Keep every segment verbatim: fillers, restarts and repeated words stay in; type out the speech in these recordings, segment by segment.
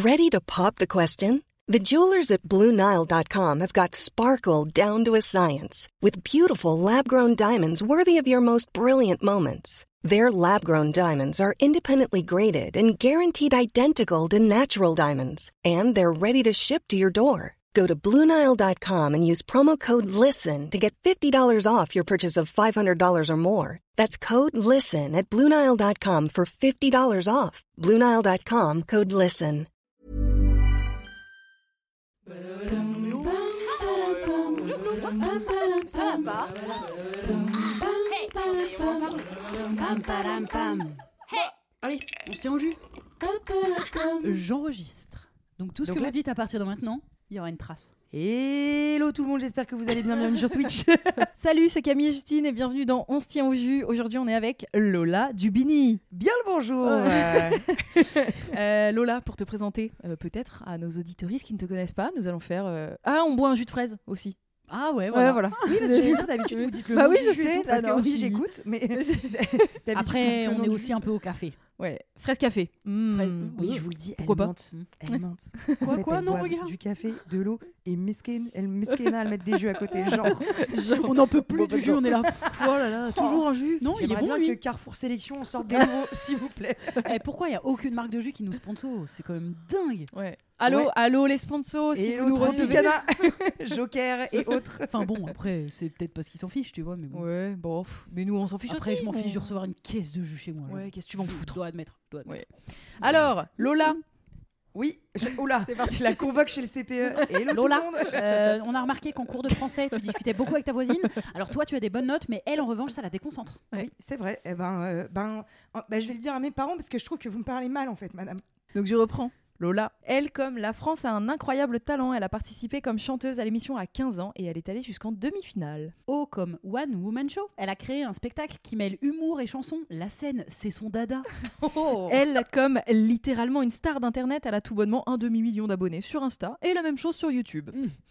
Ready to pop the question? The jewelers at Blue Nile dot com have got sparkle down to a science with beautiful lab-grown diamonds worthy of your most brilliant moments. Their lab-grown diamonds are independently graded and guaranteed identical to natural diamonds, and they're ready to ship to your door. Go to Blue Nile dot com and use promo code LISTEN to get fifty dollars off your purchase of five hundred dollars or more. That's code LISTEN at Blue Nile dot com for fifty dollars off. Blue Nile dot com, code LISTEN. Ça va pas? Pam, pam, pam. Allez, on se tient au jus. J'enregistre. Donc tout ce Donc que là, vous dites à partir de maintenant, il y aura une trace. Hello tout le monde, j'espère que vous allez bien, bienvenue sur Twitch. Salut, c'est Camille et Justine et bienvenue dans On se tient au jus. Aujourd'hui, on est avec Lola Dubini. Bien le bonjour. Euh. euh, Lola, pour te présenter euh, peut-être à nos auditeuristes qui ne te connaissent pas, nous allons faire... euh, Ah, on boit un jus de fraise aussi. Ah ouais, voilà. Ouais, voilà. Oui, parce que je veux dire, d'habitude vous dites le Bah nom oui, du je jus et sais, tout, parce là, que non, oui, je- j'écoute, mais Après, on est aussi un peu au café. Ouais, fraise café. Mmh. Fraise- Oui, je vous le dis, Pourquoi elle pas mente. Elle mente. Quoi, En fait, quoi, elle non, boit regarde. du café, de l'eau et mesquine, elle mesquena, elle met des jus à côté, genre. On n'en peut plus Bon, du bah, jus, on est là. Oh là là, toujours un jus. Non, il est J'aimerais bon bien lui. que Carrefour Sélection sorte des nouveaux, s'il vous plaît. Eh, pourquoi il n'y a aucune marque de jus qui nous sponsor? C'est quand même dingue. Ouais. Allô, Ouais. allô les sponsors, si Et vous nous l'autre recevez. Tropicana, Joker et autres. Enfin bon, après, c'est peut-être parce qu'ils s'en fichent, tu vois. Mais bon. Ouais, bon, pff, mais nous on s'en fiche Après, aussi. je m'en on- fiche de recevoir une caisse de jus chez moi. Ouais, qu'est-ce que tu vas en foutre? Je dois admettre. je dois admettre. Alors, Lola, Oui, je... oula, c'est parti. la convoque chez le C P E. Hello Lola, tout le monde. euh, on a remarqué qu'en cours de français, tu discutais beaucoup avec ta voisine. Alors toi, tu as des bonnes notes, mais elle, en revanche, ça la déconcentre. Oui, c'est vrai. Eh ben, euh, ben, euh, ben, je vais le dire à mes parents parce que je trouve que vous me parlez mal en fait, madame. Donc je reprends. Lola, elle, comme la France, a un incroyable talent. Elle a participé comme chanteuse à l'émission à quinze ans et elle est allée jusqu'en demi-finale. Oh, comme One Woman Show. Elle a créé un spectacle qui mêle humour et chanson. La scène, c'est son dada. Oh. Elle, comme littéralement une star d'internet, elle a tout bonnement un demi-million d'abonnés sur Insta et la même chose sur YouTube.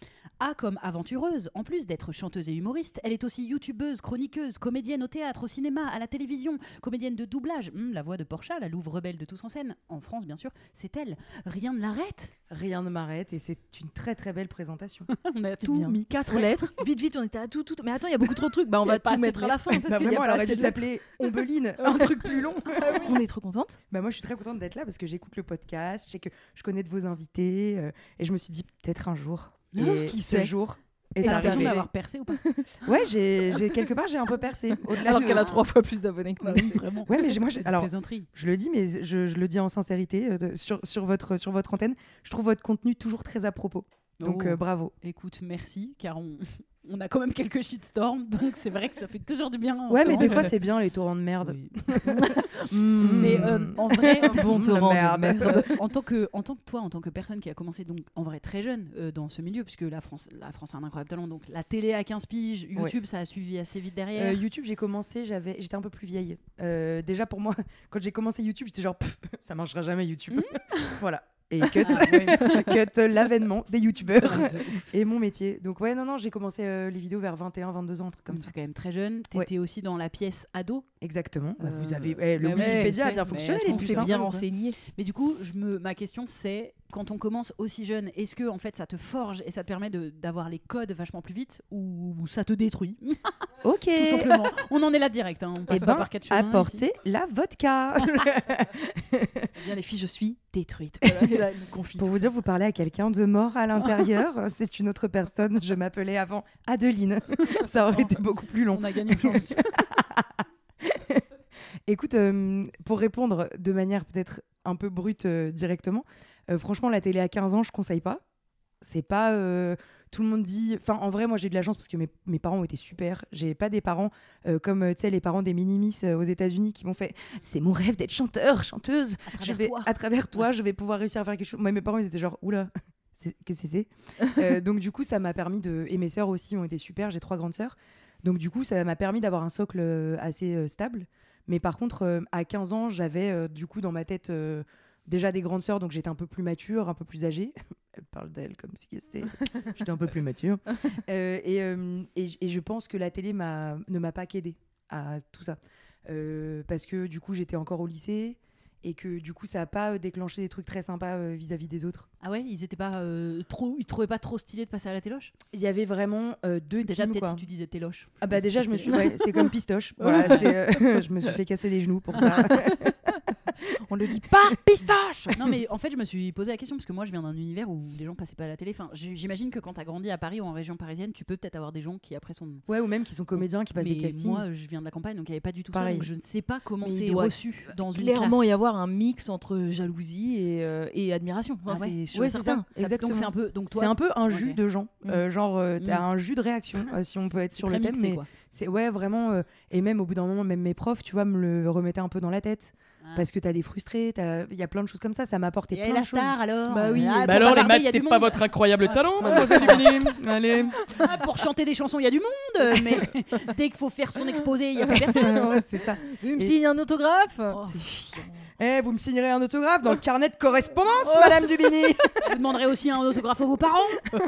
A comme aventureuse. En plus d'être chanteuse et humoriste, elle est aussi youtubeuse, chroniqueuse, comédienne au théâtre, au cinéma, à la télévision, comédienne de doublage. Hum, la voix de Portia, la louve rebelle de Tous en scène. En France, bien sûr, c'est elle. Rien ne l'arrête. Rien ne m'arrête et c'est une très très belle présentation. On a Tout tout mis. mis quatre lettres. Vite, vite, on était à tout, tout. Mais attends, il y a beaucoup trop de trucs. Bah, on Il y a va pas tout assez mettre de à la fin parce Bah qu'il y a vraiment, pas elle aurait assez dû de lettres. s'appeler Ombeline, un truc plus long. On est trop contente. Bah moi, je suis très contente d'être là parce que j'écoute le podcast, je sais que je connais de vos invités euh, et je me suis dit peut-être un jour. Et Qui ce sait jour est T'as l'impression arrivé. d'avoir percé ou pas? Ouais, j'ai, j'ai quelque part j'ai un peu percé. Au-delà Alors de- qu'elle a trois fois plus d'abonnés que nous. Oui, vraiment. Ouais, mais j'ai- moi, j'ai- C'est de alors plaisanterie. je le dis, mais je, je le dis en sincérité euh, de- sur, sur votre sur votre antenne. Je trouve votre contenu toujours très à propos. Donc Oh. euh, bravo. Écoute, merci, car on, on a quand même quelques shitstorms, donc c'est vrai que ça fait toujours du bien. Ouais, mais Enfin, des fois c'est bien les torrents de merde. oui. Mmh. Mais euh, en vrai, bon Mmh, torrent de merde. merde. euh, en tant que en tant que toi, en tant que personne qui a commencé donc en vrai très jeune euh, dans ce milieu, puisque la France la France a un incroyable talent, donc la télé à quinze piges, YouTube ça a suivi assez vite derrière. Euh, YouTube, j'ai commencé, j'avais, j'étais un peu plus vieille. Euh, déjà pour moi, quand j'ai commencé YouTube, j'étais genre, Pff, ça marchera jamais YouTube. voilà. Et cut, Ah, ouais. cut l'avènement des youtubeurs Ouais, de ouf. et mon métier. Donc ouais, non, non, j'ai commencé euh, les vidéos vers vingt et un, vingt-deux ans, un truc comme Donc, ça. c'est quand même très jeune. T'étais aussi dans la pièce ado. Exactement. Bah, vous Euh, avez eh, le bah ouais, Wikipédia je a bien sais, fonctionné. mais les On plus s'est puces, bien hein, quoi. renseigné. Mais du coup, je me, ma question c'est, quand on commence aussi jeune, est-ce que en fait ça te forge et ça te permet de, d'avoir les codes vachement plus vite ou, ou ça te détruit? Ok. Tout simplement. On en est là direct, hein. On passe Eh pas ben, par quatre chemins. ici. apportez la vodka. Eh bien les filles, je suis détruite. Voilà, et là, elle nous confie Pour tout vous ça. dire, vous parlez à quelqu'un de mort à l'intérieur. C'est une autre personne. Je m'appelais avant Adeline. Ça aurait été beaucoup plus long. On a gagné le change. Écoute, euh, pour répondre de manière peut-être un peu brute euh, directement, euh, franchement, la télé à quinze ans, je conseille pas. C'est pas. euh, tout le monde dit. Enfin, en vrai, moi, j'ai de la chance parce que mes, mes parents ont été super. J'ai pas des parents euh, comme, euh, tu sais, les parents des mini-miss euh, aux États-Unis qui m'ont fait c'est mon rêve d'être chanteur, chanteuse. À Je travers vais, toi. à travers toi, je vais pouvoir réussir à faire quelque chose. Moi, mes parents, ils étaient genre, oula, c'est- qu'est-ce que c'est Euh, Donc, du coup, ça m'a permis de. Et mes sœurs aussi ont été super. J'ai trois grandes sœurs. Donc, du coup, ça m'a permis d'avoir un socle euh, assez euh, stable. Mais par contre, euh, à quinze ans, j'avais euh, du coup dans ma tête euh, déjà des grandes sœurs, donc j'étais un peu plus mature, un peu plus âgée. Elle parle d'elle comme si c'était. J'étais un peu plus mature. Euh, et, euh, et, et je pense que la télé m'a, ne m'a pas qu'aidée à tout ça. Euh, parce que du coup, j'étais encore au lycée. et que du coup ça a pas euh, déclenché des trucs très sympas euh, vis-à-vis des autres. Ah ouais, ils étaient pas euh, trop, ils trouvaient pas trop stylé de passer à la téloche. Il y avait vraiment euh, deux Déjà teams peut-être quoi. si tu disais téloche. Ah bah déjà je me suis Ouais. ouais, c'est comme pistoche. Voilà, c'est, euh, je me suis fait casser les genoux pour ça. On le dit pas, pistache. Non mais en fait je me suis posé la question parce que moi je viens d'un univers où les gens passaient pas à la télé. Enfin, j- j'imagine que quand t'as grandi à Paris ou en région parisienne, tu peux peut-être avoir des gens qui après sont. Ouais, ou même qui sont comédiens qui passent mais des castings. moi je viens de la campagne donc il y avait pas du tout Pareil. ça. Donc je ne sais pas comment Mais il c'est doit reçu dans une Clairement, classe. y avoir un mix entre jalousie et, euh, et admiration. Enfin, Ah ouais. c'est sûr Ouais, et c'est certain. ça. Ça- Exactement. Donc c'est un peu. Donc toi, C'est un peu un jus Ok. de gens, Mm. Euh, genre euh, t'as Mm. un jus de réaction euh, si on peut être c'est sur très le thème, mixé, mais quoi. c'est ouais vraiment euh, et même au bout d'un moment même mes profs tu vois me le remettaient un peu dans la tête Ah. parce que t'as des frustrés, t'as- il y a plein de choses comme ça, ça m'a apporté Et plein la de choses. star alors Bah oui. Ah, Bah pour alors, les bavarder, maths, y a c'est du pas monde. votre incroyable Ah, talent, putain. mademoiselle Dubini. Allez. Ah, pour chanter des chansons, il y a du monde, mais dès qu'il faut faire son exposé, il y a pas personne. Ouais, c'est ça. Tu me Et- signes un autographe. Oh. C'est chiant. Eh, vous me signerez un autographe dans le carnet de correspondance, Madame Dubini. Vous demanderez aussi un autographe à vos parents.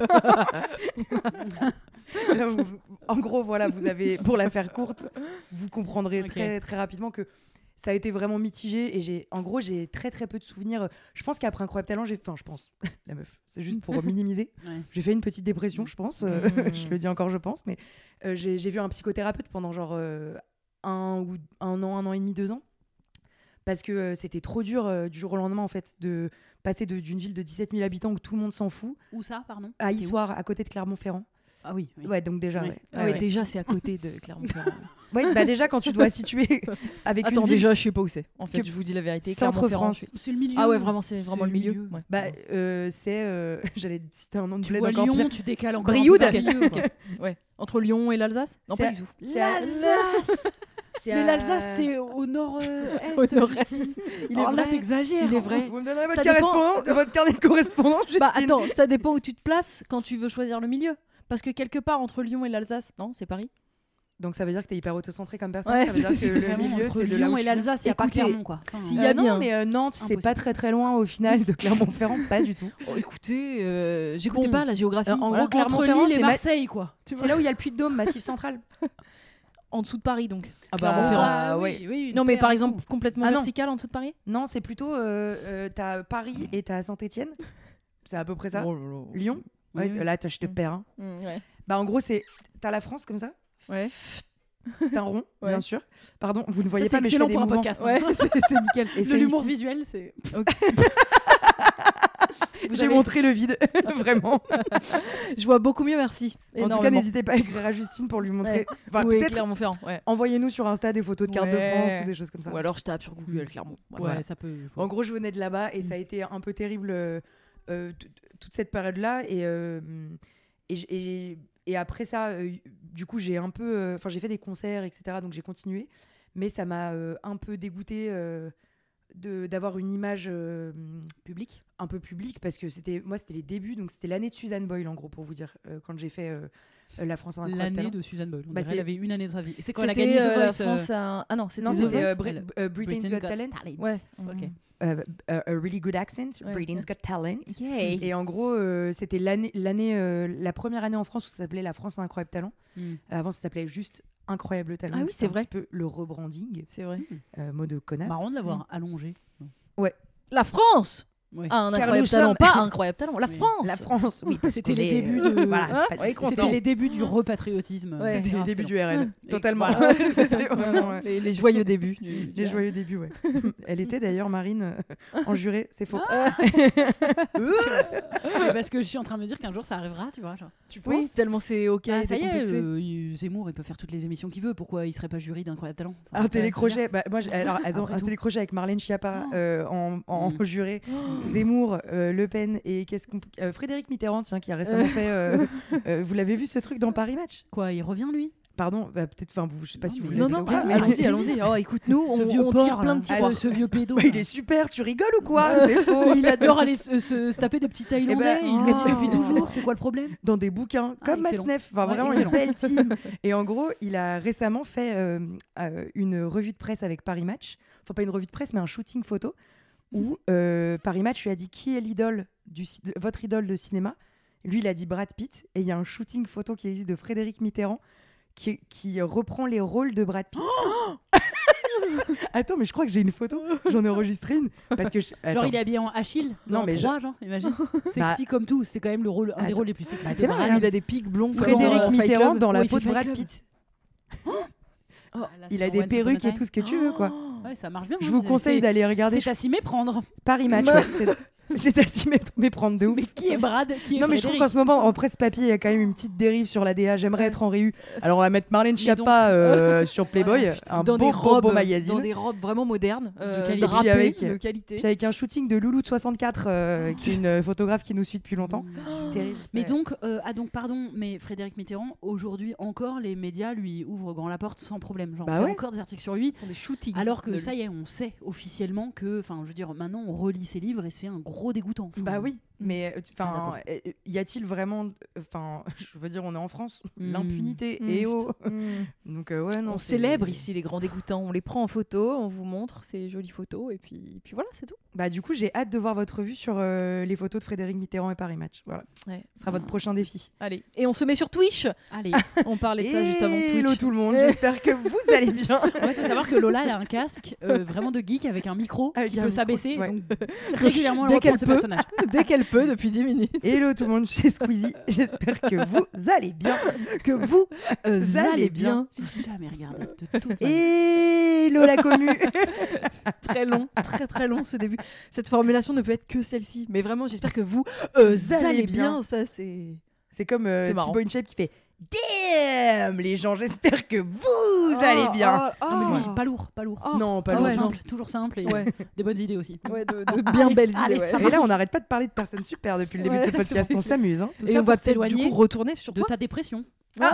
Là, vous- en gros, voilà, vous avez, pour la faire courte, vous comprendrez Ok. très très rapidement que ça a été vraiment mitigé et j'ai, en gros, j'ai très très peu de souvenirs. Je pense qu'après Incroyable Talent, j'ai, enfin, je pense, la meuf, c'est juste pour minimiser. Ouais. J'ai fait une petite dépression, je pense. euh, Mm. je le dis encore, je pense, mais euh, j'ai, j'ai vu un psychothérapeute pendant genre euh, un ou un an, un an et demi, deux ans, parce que euh, c'était trop dur euh, du jour au lendemain en fait de passer de- d'une ville de dix-sept mille habitants où tout le monde s'en fout Où ça, pardon à T'es où Issoire, à côté de Clermont-Ferrand. Ah oui. oui. Ouais, donc déjà, Oui. ouais. Ah ouais, déjà, c'est à côté de Clermont-Ferrand. Ouais, bah déjà quand tu dois situer avec Attends, une ville, déjà, je sais pas où c'est. En fait, que- je vous dis la vérité. Centre Clermont-Ferrand, France. je- C'est le milieu. Ah ouais, vraiment, c'est vraiment C'est le milieu. le milieu. Ouais. bah euh, c'est, euh, j'allais citer un nom de Tu bled vois encore Lyon, pire. tu décales encore. Brioude. un peu dans le milieu, quoi. Ouais. Entre Lyon et l'Alsace. Non, C'est pas à- du tout. c'est à- L'Alsace. c'est Mais à- l'Alsace, c'est au nord-est. Au nord-est. Il est Oh, là, vrai. t'exagères. Il est vrai. Vous me donnerez votre, Ça dépend- correspondance- votre carnet de correspondance, Justine. Bah attends, ça dépend où tu te places quand tu veux choisir le milieu. Parce que quelque part entre Lyon et l'Alsace, non, c'est Paris. Donc ça veut dire que t'es hyper autocentré comme personne. Ouais, ça veut dire que c'est le Vraiment, milieu entre c'est de là Lyon où et tu- l'Alsace, il y a pas Écoutez, Clermont, quoi. Enfin, s'il y Euh, a non, bien. mais euh, Nantes, c'est Impossible. pas très très loin au final de Clermont-Ferrand, pas du tout. Oh, écoutez, euh, j'écoutais Bon. pas la géographie. Euh, en Voilà. gros, Clermont-Ferrand, entre Lille et c'est ma- Marseille, quoi. Tu C'est vois. là où il y a le Puy de Dôme, Massif Central. En dessous de Paris donc. Ah Clermont-Ferrand. bah, oui, ouais. oui, une Non mais paire par de exemple coups. complètement Ah non. vertical en dessous de Paris. Non, c'est plutôt euh, euh, t'as Paris et t'as Saint-Étienne. C'est à peu près ça. Oh là là. Lyon. Oui, Ouais, oui. Là, toi, je te Mm. perds. hein. Mm, ouais. Bah en gros, c'est t'as la France comme ça. Ouais. C'est un rond, Ouais. bien sûr. Pardon, vous ne Ça, voyez c'est pas, mais je fais excellent des pour un mouvements. podcast. hein. Ouais, c'est c'est nickel. Et De c'est l'humour ici. visuel, c'est. Vous J'ai avez- montré le vide, vraiment. Je vois beaucoup mieux, merci. En tout cas, Énormément. n'hésitez pas à écrire à Justine pour lui montrer. Enfin, Oui, peut-être Clermont-Ferrand, ouais. envoyez-nous sur Insta des photos de cartes Ouais. de France ou des choses comme ça. Ou alors je tape sur Google Clermont. Ouais, Voilà. ça peut. En gros, je venais de là-bas et Mm. ça a été un peu terrible euh, euh, t- t- toute cette période-là. Et, euh, et, j- et, et après ça, euh, du coup, j'ai un peu. euh, Enfin, j'ai fait des concerts, et cetera. Donc, j'ai continué. Mais ça m'a euh, un peu dégoûté euh, de- d'avoir une image euh, Public. un peu publique parce que c'était moi, c'était les débuts. Donc, c'était l'année de Suzanne Boyle, en gros, pour vous dire, euh, quand j'ai fait euh, euh, La France a un incroyable L'année talent. de Suzanne Boyle. On Bah, dirait c'est- elle avait une année de sa vie. Et c'est quand elle a C'était gagné The euh, la Voice. euh, France à... Ah non, c'était Non, The c'était Voice. euh, Brit- Elle- euh, Britain's Got Talent. Ouais. Ok. Euh, a, a really good accent, Ouais. Britain's Got Talent. Yay. Et en gros, euh, c'était l'année, l'année, euh, la première année en France où ça s'appelait La France a un incroyable talent. Mm. Euh, avant, ça s'appelait juste Incroyable talent. Ah oui, Donc, c'est c'était un vrai. petit peu le rebranding, C'est vrai. euh, mot de connasse. Marrant de l'avoir allongé. La France Ouais. a un Car incroyable nous talent, sommes- pas un incroyable talent. La Oui. France. La France, oui, parce C'était qu'on les est, débuts euh, de- voilà, Hein pas- Ouais, C'était les débuts du repatriotisme. Ouais. C'était les Ah, débuts c'est du R L. Et Totalement. voilà. C'était vraiment, ouais. les, les joyeux débuts. Les joyeux débuts, ouais. Elle était d'ailleurs, Marine, euh, en juré, c'est faux. Ah. Mais parce que je suis en train de me dire qu'un jour ça arrivera, tu vois. Genre. Tu Oui, penses tellement c'est ok. Ah, ça y est, décomplexé. euh, il- Zemmour, il peut faire toutes les émissions qu'il veut. Pourquoi il serait pas jury d'Incroyable Talent Enfin, Un ouais, télécrochet, bah, moi, j'ai- alors, attends, Après un tout. télécrochet avec Marlène Schiappa Oh. euh, en, en Mm. juré, Zemmour, euh, Le Pen et qu'est-ce qu'on... euh, Frédéric Mitterrand, tiens, qui a récemment fait. euh, euh, vous l'avez vu ce truc dans Paris Match? Quoi, il revient lui Pardon, bah, peut-être, enfin, vous, je sais pas Non, si vous mais voulez. Non, non, savoir. vas-y, Ah, allons-y, allons-y. Oh, écoute-nous, on, Ce vieux on porc, tire plein de là. tiroirs. Ah, ce vieux pédo. Bah, là. il est super, tu rigoles ou quoi? C'est faux. Il adore aller se, se- se taper des petits Thaïlandais. Eh ben, il le dit oh. depuis toujours. C'est quoi le problème Dans des bouquins, Ah, comme excellent. Matzneff, enfin Ouais, vraiment excellent. une belle team. Et en gros, il a récemment fait euh, euh, une revue de presse avec Paris Match. Enfin, pas une revue de presse, mais un shooting photo où euh, Paris Match lui a dit qui est l'idole du ci- de- votre idole de cinéma. Lui, il a dit Brad Pitt. Et il y a un shooting photo qui existe de Frédéric Mitterrand qui, qui reprend les rôles de Brad Pitt. Attends, mais je crois que j'ai une photo. J'en ai enregistré une. Parce que je... Genre, Attends. il est habillé en Achille. Non, Non, mais mais trois, genre, imagine. Sexy comme tout. C'est quand même le rôle, un des Attends. rôles les plus sexy. Bah, de t'es là, Brad. regarde. Il a des pics blonds. Frédéric comme dans Fight Mitterrand Club. dans la Ouais, il peau fait de Fight Brad Club. Pitt. Ah, là, c'est Il a dans des Once Upon a perruques et Time. tout ce que tu veux, quoi. Oh. Ouais, ça marche bien. Je hein, vous c'est- conseille c'est- d'aller regarder C'est à s'y méprendre. Paris Match. ouais, c'est- C'est à s'y mettre- méprendre de ouf. Mais qui est Brad qui est Non mais je trouve Frédéric qu'en ce moment en presse papier il y a quand même une petite dérive sur l'A D A. J'aimerais Ouais. être en réu. Alors on va mettre Marlène Mais Schiappa euh, sur Playboy, Ouais, putain. un dans beau, des beau, robes, beau magazine. dans des robes vraiment modernes, euh, qualité. drapées, Avec- de qualité. Puis avec un shooting de Loulou de soixante-quatre, euh, qui est une euh, photographe qui nous suit depuis longtemps. Terrible. Mais Ouais. donc, euh, ah donc pardon, mais Frédéric Mitterrand, aujourd'hui encore, les médias lui ouvrent grand la porte sans problème. Genre, Bah on fait ouais. encore des articles sur lui. Ils font des shootings. Alors que de ça y est, on sait officiellement que, enfin, je veux dire, maintenant on relit ses livres et c'est un gros dégoûtant. Enfin, Bah oui, mais Ah, enfin, d'accord. euh, y a-t-il vraiment, enfin, je veux dire, on est en France, Mm. l'impunité Mm, et oh. putain. Mm. Donc euh, ouais non. On c'est- célèbre ici les grands dégoûtants, on les prend en photo, on vous montre ces jolies photos et puis, puis voilà, c'est tout. Bah du coup j'ai hâte de voir votre revue sur euh, les photos de Frédéric Mitterrand et Paris Match. Voilà, Ouais. ce sera votre Ah. prochain défi. Allez, et on se met sur Twitch. Allez. On parlait de ça juste avant Hello Twitch. tout le monde, j'espère que vous allez bien. Il faut savoir que Lola elle a un casque euh, vraiment de geek avec un micro Avec qui un peut micro, s'abaisser. ouais. Donc régulièrement, Dès elle qu'elle reprend ce peut. personnage. Dès qu'elle peut, depuis dix minutes. Hello tout le monde chez Squeezie, j'espère que vous allez bien. Que vous euh, Vous allez allez bien. J'ai jamais regardé de tout. Hello la commu. Très long, très très long ce début. Cette formulation ne peut être que celle-ci. Mais vraiment, j'espère que vous euh, Vous allez allez bien. bien. Ça, c'est. C'est comme euh, C'est marrant. Thibaut InShape qui fait Damn les gens, j'espère que vous allez bien. Oh, Non, mais lui, oh. pas lourd, pas lourd. Oh. Non, pas Ah Toujours lourd. ouais, simple, toujours simple et Ouais. des bonnes idées aussi. Ouais, de, de bien belles allez, idées. ça ouais. Et là, on n'arrête pas de parler de personnes super depuis le début Ouais, de ce podcast. c'est On s'amuse. Hein. Tout Et ça on pour va peut-être du s'éloigner coup retourner sur de toi. ta dépression.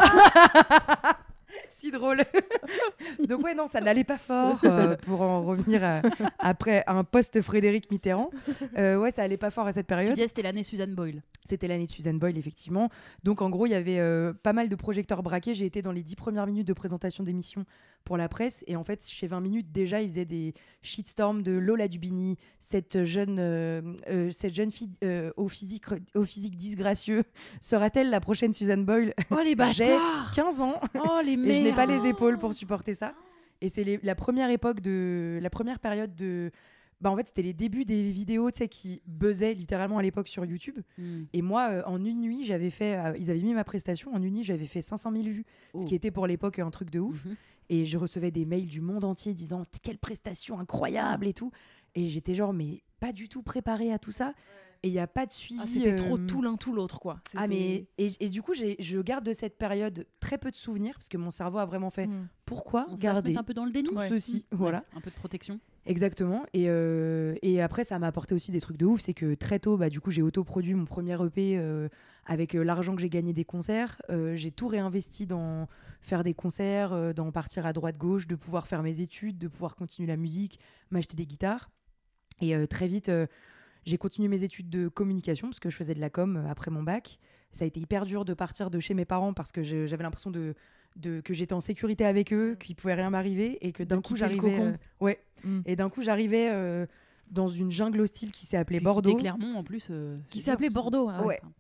Si drôle. Donc ouais, non, ça n'allait pas fort euh, pour en revenir à- après un post Frédéric Mitterrand. Euh, ouais, ça allait pas fort à cette Tu période. disais c'était l'année Suzanne Boyle. C'était l'année de Suzanne Boyle, effectivement. Donc en gros, il y avait euh, pas mal de projecteurs braqués. J'ai été dans les dix premières minutes de présentation d'émission pour la presse. Et en fait, chez vingt minutes, déjà, ils faisaient des shitstorms de Lola Dubini, cette jeune, euh, euh, cette jeune fille euh, au, physique, au physique disgracieux. Sera-t-elle la prochaine Suzanne Boyle? Oh les J'ai bâtards. quinze ans. Oh les Et merdes. je n'ai pas les épaules pour supporter ça. Et c'est les- la première époque de la première période de bah en fait c'était les débuts des vidéos tu sais qui buzzaient littéralement à l'époque sur YouTube. Hmm. Et moi euh, en une nuit j'avais fait euh, ils avaient mis ma prestation en une nuit j'avais fait cinq cent mille vues, Oh. ce qui était pour l'époque un truc de ouf. Mhm. Et je recevais des mails du monde entier disant quelle prestation incroyable et tout. Et j'étais genre mais pas du tout préparée à tout ça. Et il y a pas de suivi. Ah, c'était trop euh, tout l'un tout l'autre quoi. Ah C'était- mais et, et du coup j'ai- je garde de cette période très peu de souvenirs parce que mon cerveau a vraiment fait Mm. pourquoi On va se garder mettre un peu dans le déni. tout Ouais. ceci Ouais, voilà un peu de protection. exactement et, euh, et après ça m'a apporté aussi des trucs de ouf, c'est que très tôt bah du coup j'ai autoproduit mon premier E P euh, avec euh, l'argent que j'ai gagné des concerts. Euh, j'ai tout réinvesti dans faire des concerts, euh, dans partir à droite gauche, de pouvoir faire mes études, de pouvoir continuer la musique, m'acheter des guitares. Et euh, très vite euh, j'ai continué mes études de communication parce que je faisais de la com euh, après mon bac. Ça a été hyper dur de partir de chez mes parents parce que je- j'avais l'impression de, de que j'étais en sécurité avec eux, qu'il pouvait rien m'arriver et que De d'un coup quitter le j'arrivais cocon. euh, ouais Mm. et d'un coup j'arrivais euh, dans une jungle hostile qui s'est appelée Puis Bordeaux quitter Clermont en plus. euh, Qui c'est s'appelait dur, Bordeaux. ah Ouais.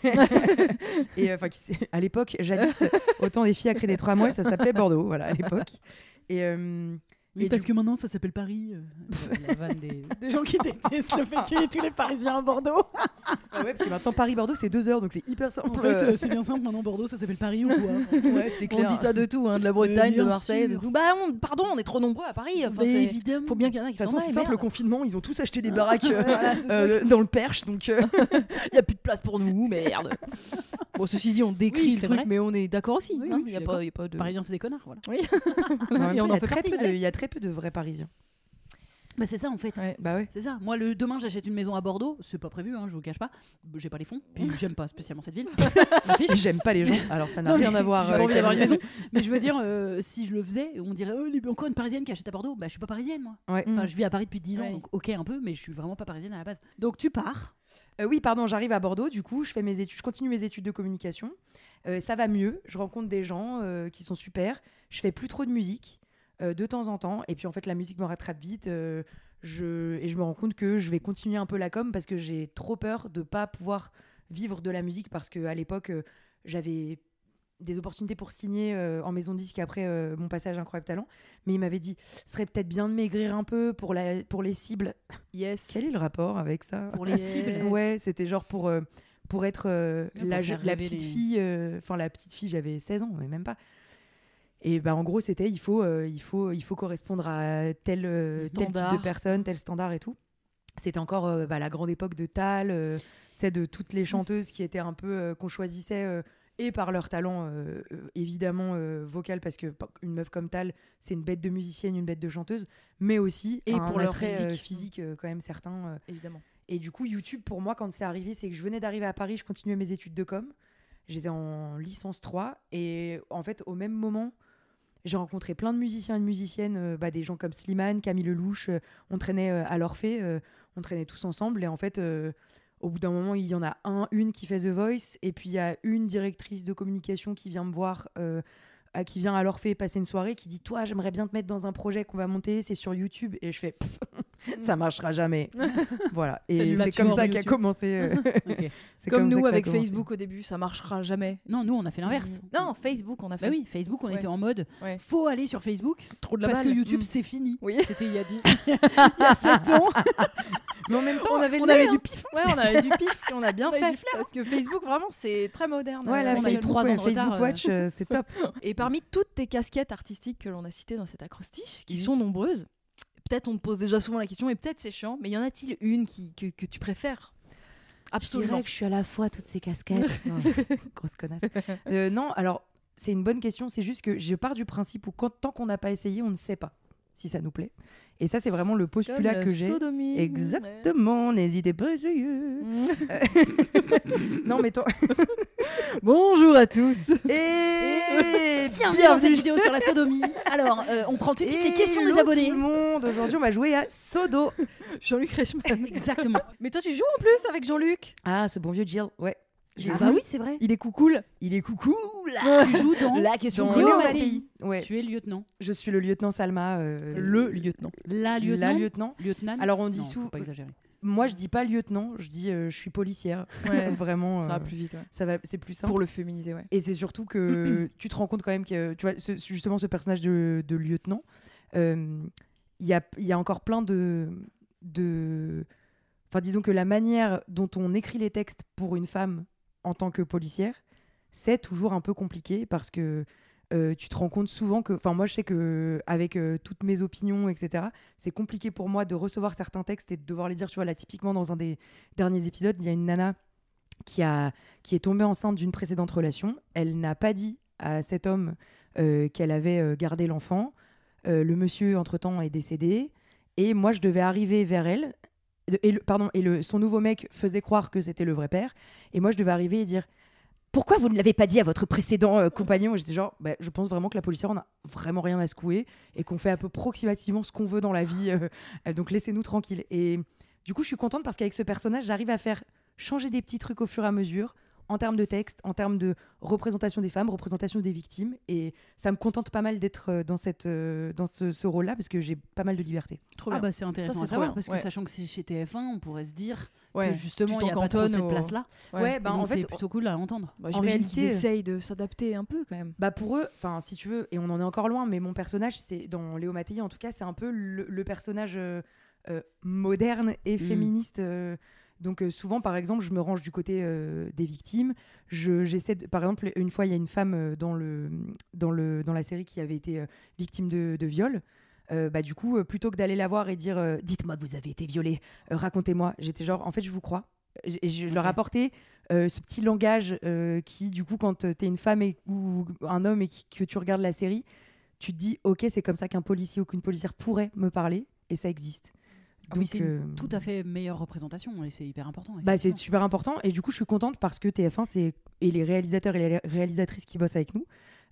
et euh, enfin qui s'est- à l'époque jadis autant des filles à créer des tramways ça s'appelait Bordeaux voilà à l'époque et euh, Oui, Et parce du- que maintenant ça s'appelle Paris. euh, euh, la vanne des... des gens qui détestent le fait qu'il y ait tous les Parisiens à Bordeaux. ah ouais parce que maintenant Paris-Bordeaux c'est deux heures donc c'est hyper simple. En fait, euh, c'est bien simple. Maintenant Bordeaux ça s'appelle Paris ou quoi? ouais c'est On clair. dit ça de tout, hein, de la Bretagne, de bien Marseille, de sûr. tout. Bah on- pardon, on est trop nombreux à Paris. Enfin, Mais c'est- évidemment. faut bien qu'il y en a qui De toute s'en façon, c'est aillent. simple, le merde. confinement, ils ont tous acheté des baraques euh, Voilà, c'est ça. euh, dans le Perche, donc euh, Il y a plus de place pour nous, merde. Bon, ceci dit, on décrit Oui, le c'est truc, vrai. mais on est d'accord aussi. Oui, hein. oui, Il je y a suis pas, d'accord. il y a pas de. Les Parisiens c'est des connards, voilà. Oui. en même Et temps, on il y en a fait très partie. peu de- allez. il y a très peu de vrais Parisiens. Bah c'est ça en fait. Ouais, bah ouais. C'est ça. Moi, le demain, j'achète une maison à Bordeaux. C'est pas prévu, hein, je vous cache pas. J'ai pas les fonds. Puis j'aime pas spécialement cette ville. M'en fiche. J'aime pas les gens, alors ça n'a Non, rien mais à voir. J'ai pas euh, envie d'avoir une Camille. maison. Mais je veux dire, euh, si je le faisais, on dirait oh, les- encore une Parisienne qui achète à Bordeaux. Bah je suis pas parisienne moi. Ouais. Enfin, je vis à Paris depuis dix ans, Ouais. donc ok un peu, mais je suis vraiment pas parisienne à la base. Donc tu pars. Euh, oui, pardon, j'arrive à Bordeaux, du coup, je fais mes études, je continue mes études de communication. Euh, ça va mieux, je rencontre des gens euh, qui sont super. Je fais plus trop de musique euh, de temps en temps, et puis en fait la musique me rattrape vite. euh, je... Et je me rends compte que je vais continuer un peu la com parce que j'ai trop peur de pas pouvoir vivre de la musique parce que à l'époque euh, j'avais des opportunités pour signer euh, en maison de disque après euh, mon passage Incroyable Talent. Mais il m'avait dit, ce serait peut-être bien de maigrir un peu pour, la, pour les cibles. Yes. Quel est le rapport avec ça ? Pour les Yes. cibles. Ouais, c'était genre pour, euh, pour être euh, Ouais, pour la, faire la rêver petite les- fille. Enfin, la petite fille, j'avais seize ans, mais même pas. Et bah, en gros, c'était il faut, euh, il faut, il faut correspondre à tel, euh, tel type de Standard. personne, tel standard et tout. C'était encore euh, bah, la grande époque de Tal, euh, tu sais, de toutes les chanteuses qui étaient un peu euh, qu'on choisissait euh, et par leur talent euh, euh, évidemment euh, vocal, parce que p- une meuf comme Tal, c'est une bête de musicienne, une bête de chanteuse, mais aussi Et un pour leur aspect, euh, physique. physique euh, quand même certain. euh. Évidemment. Et du coup, YouTube pour moi, quand c'est arrivé, c'est que je venais d'arriver à Paris, je continuais mes études de com, j'étais en licence trois, et en fait au même moment, j'ai rencontré plein de musiciens et de musiciennes, euh, bah, des gens comme Slimane, Camille Lelouch, euh, on traînait euh, à l'Orphée, euh, on traînait tous ensemble, et en fait, euh, au bout d'un moment, il y en a un, une qui fait The Voice, et puis il y a une directrice de communication qui vient me voir, euh, à, qui vient à l'Orphée passer une soirée, qui dit, toi, j'aimerais bien te mettre dans un projet qu'on va monter, c'est sur YouTube, et je fais, Pff, ça marchera jamais. Voilà, C'est et du c'est comme mature ça de qu'a YouTube. commencé. euh, Ok. c'est Comme ça nous que ça a avec commencé. Facebook au début, ça marchera jamais. Non, nous on a fait l'inverse. Non, Facebook, on a fait. Bah oui, Facebook, on Ouais. était en mode Ouais. faut aller sur Facebook Trop de la parce que balle. YouTube Mm. c'est fini. Oui. C'était il y a dix il y a sept ans. Mais en même temps, on avait, on le avait nez, du hein. pif. Ouais, on avait du pif et on a bien On avait fait. du flair. Parce que Facebook, vraiment, c'est très moderne. ouais, la on a eu Facebook, trois ans ouais, de retard, Facebook euh. Watch, euh, c'est top. Et parmi toutes tes casquettes artistiques que l'on a citées dans cet acrostiche, qui Oui. sont nombreuses, peut-être on te pose déjà souvent la question, et peut-être c'est chiant, mais y en a-t-il une qui, que, que tu préfères ? Absolument. que je suis à la fois toutes ces casquettes. Non, grosse connasse. Euh, non, alors, c'est une bonne question. C'est juste que je pars du principe où quand, tant qu'on n'a pas essayé, on ne sait pas si ça nous plaît. Et ça, c'est vraiment le postulat que j'ai. Sodomie. Exactement, n'hésitez pas à essayer. Mm. Non, mais toi. Bonjour à tous. Et Bienvenue dans cette vidéo sur la sodomie. Alors, euh, on prend tout de suite les questions des Hello abonnés. tout le monde. Aujourd'hui, on va jouer à Sodo. Jean-Luc Reichmann. Exactement. Mais toi, tu joues en plus avec Jean-Luc. Ah, ce bon vieux Jill. Ouais. Je Ah l'ai bah vu. oui, c'est vrai. Il est coucoule. Il est coucou là. Tu joues dans La question Dans Léo Léo Mattei. Mattei. Ouais. Tu es le lieutenant. Je suis le lieutenant Salma. euh, Le lieutenant. La lieutenant. La lieutenant. Lieutenant. Alors, on dit Non, sous- faut pas exagérer. Moi, je dis pas lieutenant, je dis euh, je suis policière. Ouais. Vraiment, Ça euh, va plus vite, ouais. ça va, c'est plus simple. Pour le féminiser, ouais. Et c'est surtout que tu te rends compte quand même que, tu vois, ce- justement, ce personnage de, de lieutenant, euh, il y, a, il y a encore plein de, de... Enfin, disons que la manière dont on écrit les textes pour une femme en tant que policière, c'est toujours un peu compliqué parce que euh, tu te rends compte souvent que... Enfin, moi, je sais qu'avec euh, toutes mes opinions, et cetera, c'est compliqué pour moi de recevoir certains textes et de devoir les dire. Tu vois, là, typiquement, dans un des derniers épisodes, il y a une nana qui, a, qui est tombée enceinte d'une précédente relation. Elle n'a pas dit à cet homme euh, qu'elle avait euh, gardé l'enfant. Euh, le monsieur, entre-temps, est décédé. Et moi, je devais arriver vers elle. Et le, pardon, et le, son nouveau mec faisait croire que c'était le vrai père. Et moi, je devais arriver et dire « Pourquoi vous ne l'avez pas dit à votre précédent euh, compagnon ?» Et j'étais genre bah, « Je pense vraiment que la policière, on a vraiment rien à secouer et qu'on fait un peu approximativement ce qu'on veut dans la vie. euh, euh, donc, laissez-nous tranquilles. » Et du coup, je suis contente parce qu'avec ce personnage, j'arrive à faire changer des petits trucs au fur et à mesure, en termes de texte, en termes de représentation des femmes, représentation des victimes. Et ça me contente pas mal d'être euh, dans, cette, euh, dans ce, ce rôle-là parce que j'ai pas mal de liberté. Trop Ah bien. bah c'est intéressant Ça, à c'est savoir trop bien. parce que Ouais. sachant que c'est chez T F un, on pourrait se dire Ouais. que justement Tu il y a pas trop t'encantonnes cette au- place-là. Ouais, Et bah, donc, en c'est fait, plutôt cool à entendre. Bah, en j'imagine qu'ils réalité, essayent de s'adapter un peu quand même. Bah pour eux, enfin si tu veux, et on en est encore loin, mais mon personnage, c'est dans Léo Mattei en tout cas, c'est un peu le, le personnage euh, euh, moderne et féministe. euh, donc euh, souvent, par exemple, je me range du côté euh, des victimes. Je, j'essaie, de- par exemple, une fois, il y a une femme euh, dans le dans le dans la série qui avait été euh, victime de, de viol. Euh, bah du coup, euh, plutôt que d'aller la voir et dire euh, dites-moi que vous avez été violée, euh, racontez-moi. J'étais genre, en fait, je vous crois. Et je leur Ok. apportais euh, ce petit langage euh, qui, du coup, quand tu es une femme et, ou un homme et qui- que tu regardes la série, tu te dis, ok, c'est comme ça qu'un policier ou qu'une policière pourrait me parler, et ça existe. Ah oui, c'est une euh, tout à fait meilleure représentation et c'est hyper important. bah, c'est effectivement. super important, et du coup, je suis contente parce que T F un c'est, et les réalisateurs et les réalisatrices qui bossent avec nous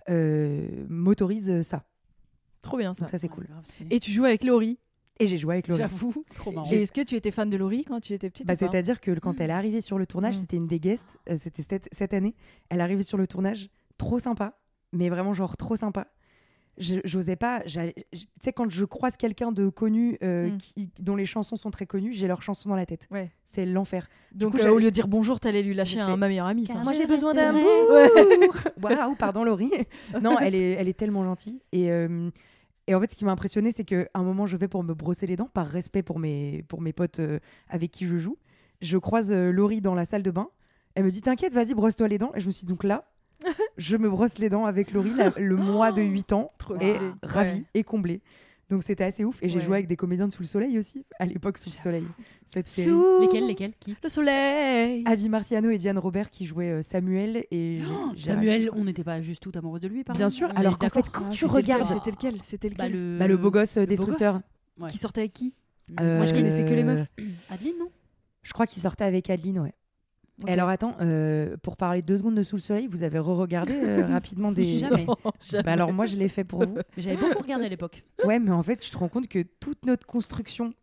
euh, m'autorisent ça. Trop bien ça. Donc ça, c'est Ouais, cool. grave, c'est- Et tu joues avec Laurie. Et j'ai joué avec Laurie. J'avoue, trop marrant. Et est-ce que tu étais fan de Laurie quand tu étais petite Bah, ou pas c'est-à-dire que quand elle est arrivée sur le tournage, Mm. c'était une des guests, euh, c'était cette, cette année, elle est arrivée sur le tournage, trop sympa, mais vraiment genre trop sympa. je- j'osais pas. j'allais- je- Tu sais, quand je croise quelqu'un de connu, euh, Mm. qui, dont les chansons sont très connues, j'ai leurs chansons dans la tête. Ouais. C'est l'enfer. Du Donc coup, euh, j'ai- au lieu de dire bonjour, t'allais lui lâcher J'ai un fait, ma meilleure amie. Enfin, Moi je j'ai besoin resterai. d'amour. Waouh, pardon Laurie. Non, elle est, elle est tellement gentille. Et, euh, et en fait, ce qui m'a impressionné, c'est qu'à un moment, je vais pour me brosser les dents, par respect pour mes, pour mes potes euh, avec qui je joue. Je croise euh, Laurie dans la salle de bain. Elle me dit t'inquiète, vas-y, brosse-toi les dents. Et je me suis dit, donc là, je me brosse les dents avec Laurie, la- le mois de huit ans, Trop et stylé. ravie Ouais. et comblée. Donc c'était assez ouf. Et j'ai Ouais. joué avec des comédiens de Sous le Soleil aussi, à l'époque Sous le Soleil. Cette série. Sous Lesquels, lesquels, qui le soleil. Avi Marciano et Diane Robert qui jouaient euh, Samuel. Et j'ai- Oh, j'ai Samuel, arrêté. on n'était pas juste tout amoureux de lui, pardon. Bien sûr, On alors est qu'en fait, d'accord. quand Ah, tu c'était regardes- lequel C'était lequel C'était Bah, lequel le... Bah, le beau gosse euh, le beau destructeur. gosse. Ouais. Qui sortait avec qui Euh, Moi, je connaissais que les meufs. Adeline, non Je crois qu'il sortait avec Adeline, ouais. Ok. Et alors attends, euh, pour parler deux secondes de Sous le Soleil, vous avez re-regardé euh, rapidement des... Jamais. Bah alors moi je l'ai fait pour vous. Mais j'avais beaucoup regardé à l'époque. Ouais, mais en fait tu te rends compte que toute notre construction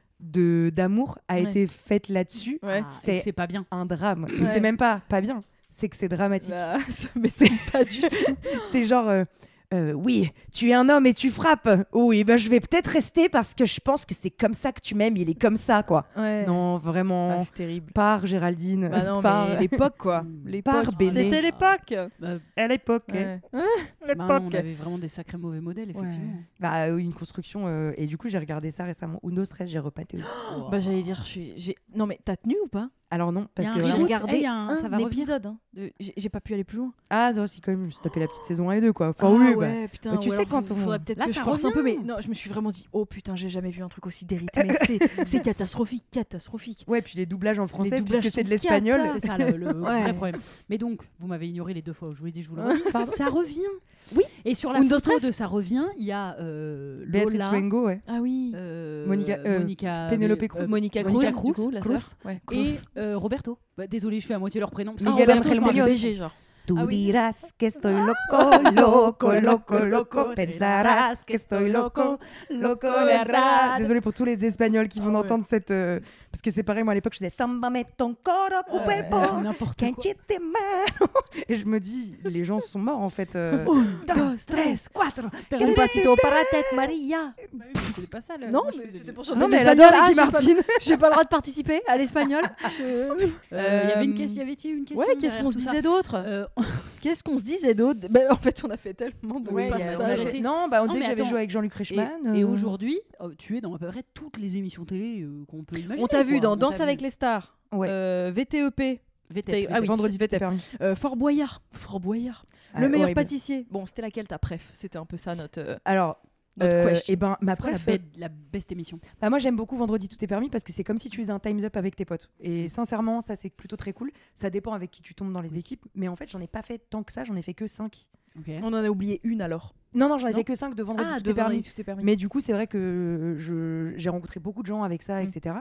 de d'amour a Ouais. été faite là-dessus. Ouais. Ah, et c'est c'est pas bien. un drame. Mais Ouais. c'est même pas pas bien, c'est que c'est dramatique. Bah, ça m'étonne pas du tout. C'est genre euh, euh, oui, tu es un homme et tu frappes. Oui, ben je vais peut-être rester parce que je pense que c'est comme ça que tu m'aimes. Il est comme ça, quoi. Ouais. Non, vraiment. Ah, c'est terrible. Par Géraldine. Bah non, par... mais l'époque, quoi. Mm. L'époque. Par Béné. C'était l'époque. Euh, À l'époque. Ouais. bah, L'époque. on avait vraiment des sacrés mauvais modèles, effectivement. Bah oui, une construction. euh, Et du coup, j'ai regardé ça récemment. Uno Stress, j'ai repaté aussi. Oh. Bah j'allais dire, je suis. j'ai- Non mais t'as tenu ou pas Alors non, parce Y a que un J'ai vraiment- reboot. regardé Eh, y a un- un, ça va revenir. épisode. Hein, de- J'ai j'ai pas pu aller plus loin. Ah non, si quand même, je me suis tapé la petite saison un et deux, quoi. Enfin ah oui, bah. ouais, putain. Bah, tu ou sais alors, quand faut- on- faudrait peut-être Là, que je ça force un peu, mais revient. non, je me suis vraiment dit, oh putain, j'ai jamais vu un truc aussi dérythmé. c'est c'est catastrophique, catastrophique. Ouais, puis les doublages en français, Les doublages puisque c'est de sont l'espagnol. cata. C'est ça le, le Ouais. vrai problème. Mais donc, vous m'avez ignoré les deux fois où je vous l'ai dit, je vous le redis. Pardon. Ça revient. Oui. Et sur la Undo photo Stress de ça revient, il y a euh, Béatrice Lola, Wengo, ouais. Ah oui. euh, Monica- euh, Monica Pénélope mais- Cruz. euh, Monica Cruz, Monica du Cruz, coup, la Cruz. sœur. Ouais. et euh, Roberto. Bah, désolé, je fais à moitié leur prénom. parce que Miguel Roberto, Ángel je parle Muñoz. de B G, genre. Tú Ah oui. dirás que estoy loco, loco, loco, loco. Pensarás que estoy loco, loco de verdad. Désolée pour tous les Espagnols qui vont Ah ouais. entendre cette. euh, Parce que c'est pareil, moi à l'époque, je disais Samba me ton coro tu Euh, cuerpo, c'est n'importe quoi. canchete mano. Et je me dis, les gens sont morts en fait. euh. Un, Dos, tres, cuatro. Un pasito para la tête, Maria. Bah oui, mais c'était pas ça. là. Non, Moi, je mais faisais c'était du- pour Non, chanter mais de elle adore l'espagnol. Ah, Ricky j'ai pas- Martin. J'ai pas le droit de participer à l'espagnol. Je- Euh, Il y avait une Euh, question, y avait-il une question Ouais, qu'est-ce derrière qu'on se tout ça disait d'autre Euh, Qu'est-ce qu'on se disait d'autre bah, En fait, on a fait tellement de Ouais, pas il y a- de on a ça. fait- Non, bah on Non, disait mais que j'avais attends. joué avec Jean-Luc Et, Reichmann. et euh. aujourd'hui, euh, tu es dans à peu près toutes les émissions télé euh, qu'on peut imaginer. On t'a vu quoi. dans On Danse t'a avec vu. les stars, Ouais. euh, V T E P, V T F, Ah V T F. oui, Vendredi V T F. permis. euh, Fort Boyard. Fort Boyard. Ah, Le meilleur horrible. pâtissier. Bon, c'était laquelle ta préf C'était un peu ça notre, euh, Alors, notre euh, question. et ben ma C'est quoi la, préf. bête- la best émission. Bah moi j'aime beaucoup Vendredi tout est permis parce que c'est comme si tu faisais un Time's Up avec tes potes. Et sincèrement, ça c'est plutôt très cool. Ça dépend avec qui tu tombes dans les équipes. Mais en fait, j'en ai pas fait tant que ça, j'en ai fait que cinq. Ok. On en a oublié une alors. Non, non, j'en ai Non fait que cinq de Vendredi Ah, tout de est permis. Vendredi, tout est permis. Mais du coup, c'est vrai que je- j'ai rencontré beaucoup de gens avec ça, Mm. et cetera.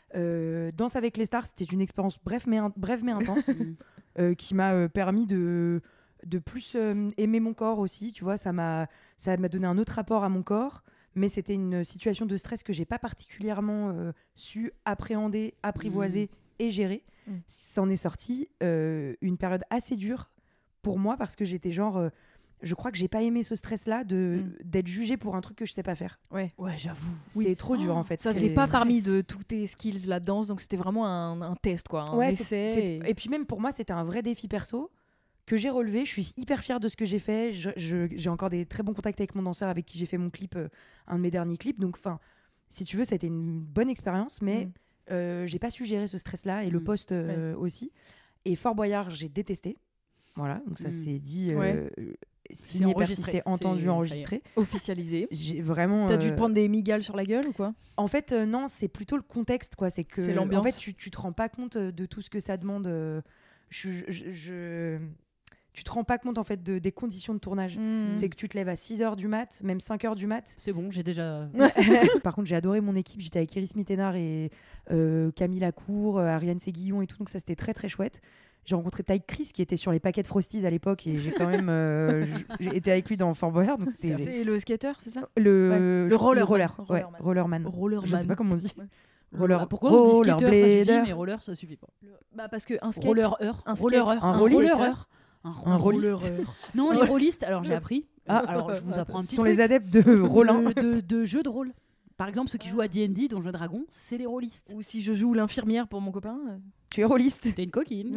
Euh, Danse avec les stars, c'était une expérience brève mais, in- brève mais intense Mm. euh, qui m'a euh, permis de, de plus euh, aimer mon corps aussi. Tu vois, ça m'a ça m'a donné un autre rapport à mon corps. Mais c'était une situation de stress que j'ai pas particulièrement euh, su appréhender, apprivoiser et gérer. Mm. S'en est sorti euh, une période assez dure pour moi parce que j'étais genre, euh, je crois que j'ai pas aimé ce stress-là de Mm. d'être jugée pour un truc que je sais pas faire. Ouais. Ouais, j'avoue. C'est trop dur Oh, en fait. Ça C'est- faisait pas stress. parmi de tous tes skills la danse, donc c'était vraiment un, un test quoi, un Ouais, essai. c'est- c'est- et- et puis même pour moi, c'était un vrai défi perso que j'ai relevé. Je suis hyper fière de ce que j'ai fait. Je- je- j'ai encore des très bons contacts avec mon danseur avec qui j'ai fait mon clip, euh, un de mes derniers clips. Donc, enfin, si tu veux, ça a été une bonne expérience, mais Mm. euh, j'ai pas su gérer ce stress-là et le Mm. poste euh, aussi. Et Fort Boyard, j'ai détesté. Voilà, donc ça Mm. c'est dit, euh, Ouais. signé, enregistré. persisté, entendu, C'est- ça y est. enregistré. Officialisé. J'ai vraiment. T'as dû te euh, prendre des migales sur la gueule ou quoi En fait, euh, non, c'est plutôt le contexte, quoi. C'est que, C'est l'ambiance. en fait, tu, tu te rends pas compte euh, de tout ce que ça demande. euh, je, je- je- tu te rends pas compte en fait de, des conditions de tournage. Mm. C'est que tu te lèves à six heures du mat, même cinq heures du mat. C'est bon, j'ai déjà. Par contre, j'ai adoré mon équipe. J'étais avec Iris Mittenard et euh, Camille Lacour, euh, Ariane Séguillon et tout. Donc ça, c'était très très chouette. J'ai rencontré Tyke Chris qui était sur les paquets de Frosties à l'époque et j'ai quand même euh, j- j'ai été avec lui dans Fort Boyard. Donc c'était C'est le skater, c'est ça le, Ouais. je- Le roller, le roller, ouais. ouais, Rollerman. rollerman. Rollerman. Je ne sais pas comment on dit. Ouais. Roller, Ah, pourquoi on dit skater, ça suffit, rollerblader. mais roller, ça suffit pas. Bah parce que un skate. Roller heure. un skate, Roller heure. un Un rolliste. roller heure. Un, Un rôliste. roller. Non, les rôlistes, alors j'ai appris. Ah. alors je vous apprends un Ce petit sont truc. les adeptes de Rollin. De, de, de jeux de rôle. Par exemple, ceux qui jouent à D and D, Donjons et Dragons, c'est les rôlistes. Ou si je joue l'infirmière pour mon copain. euh. Tu es rôliste. T'es une coquine.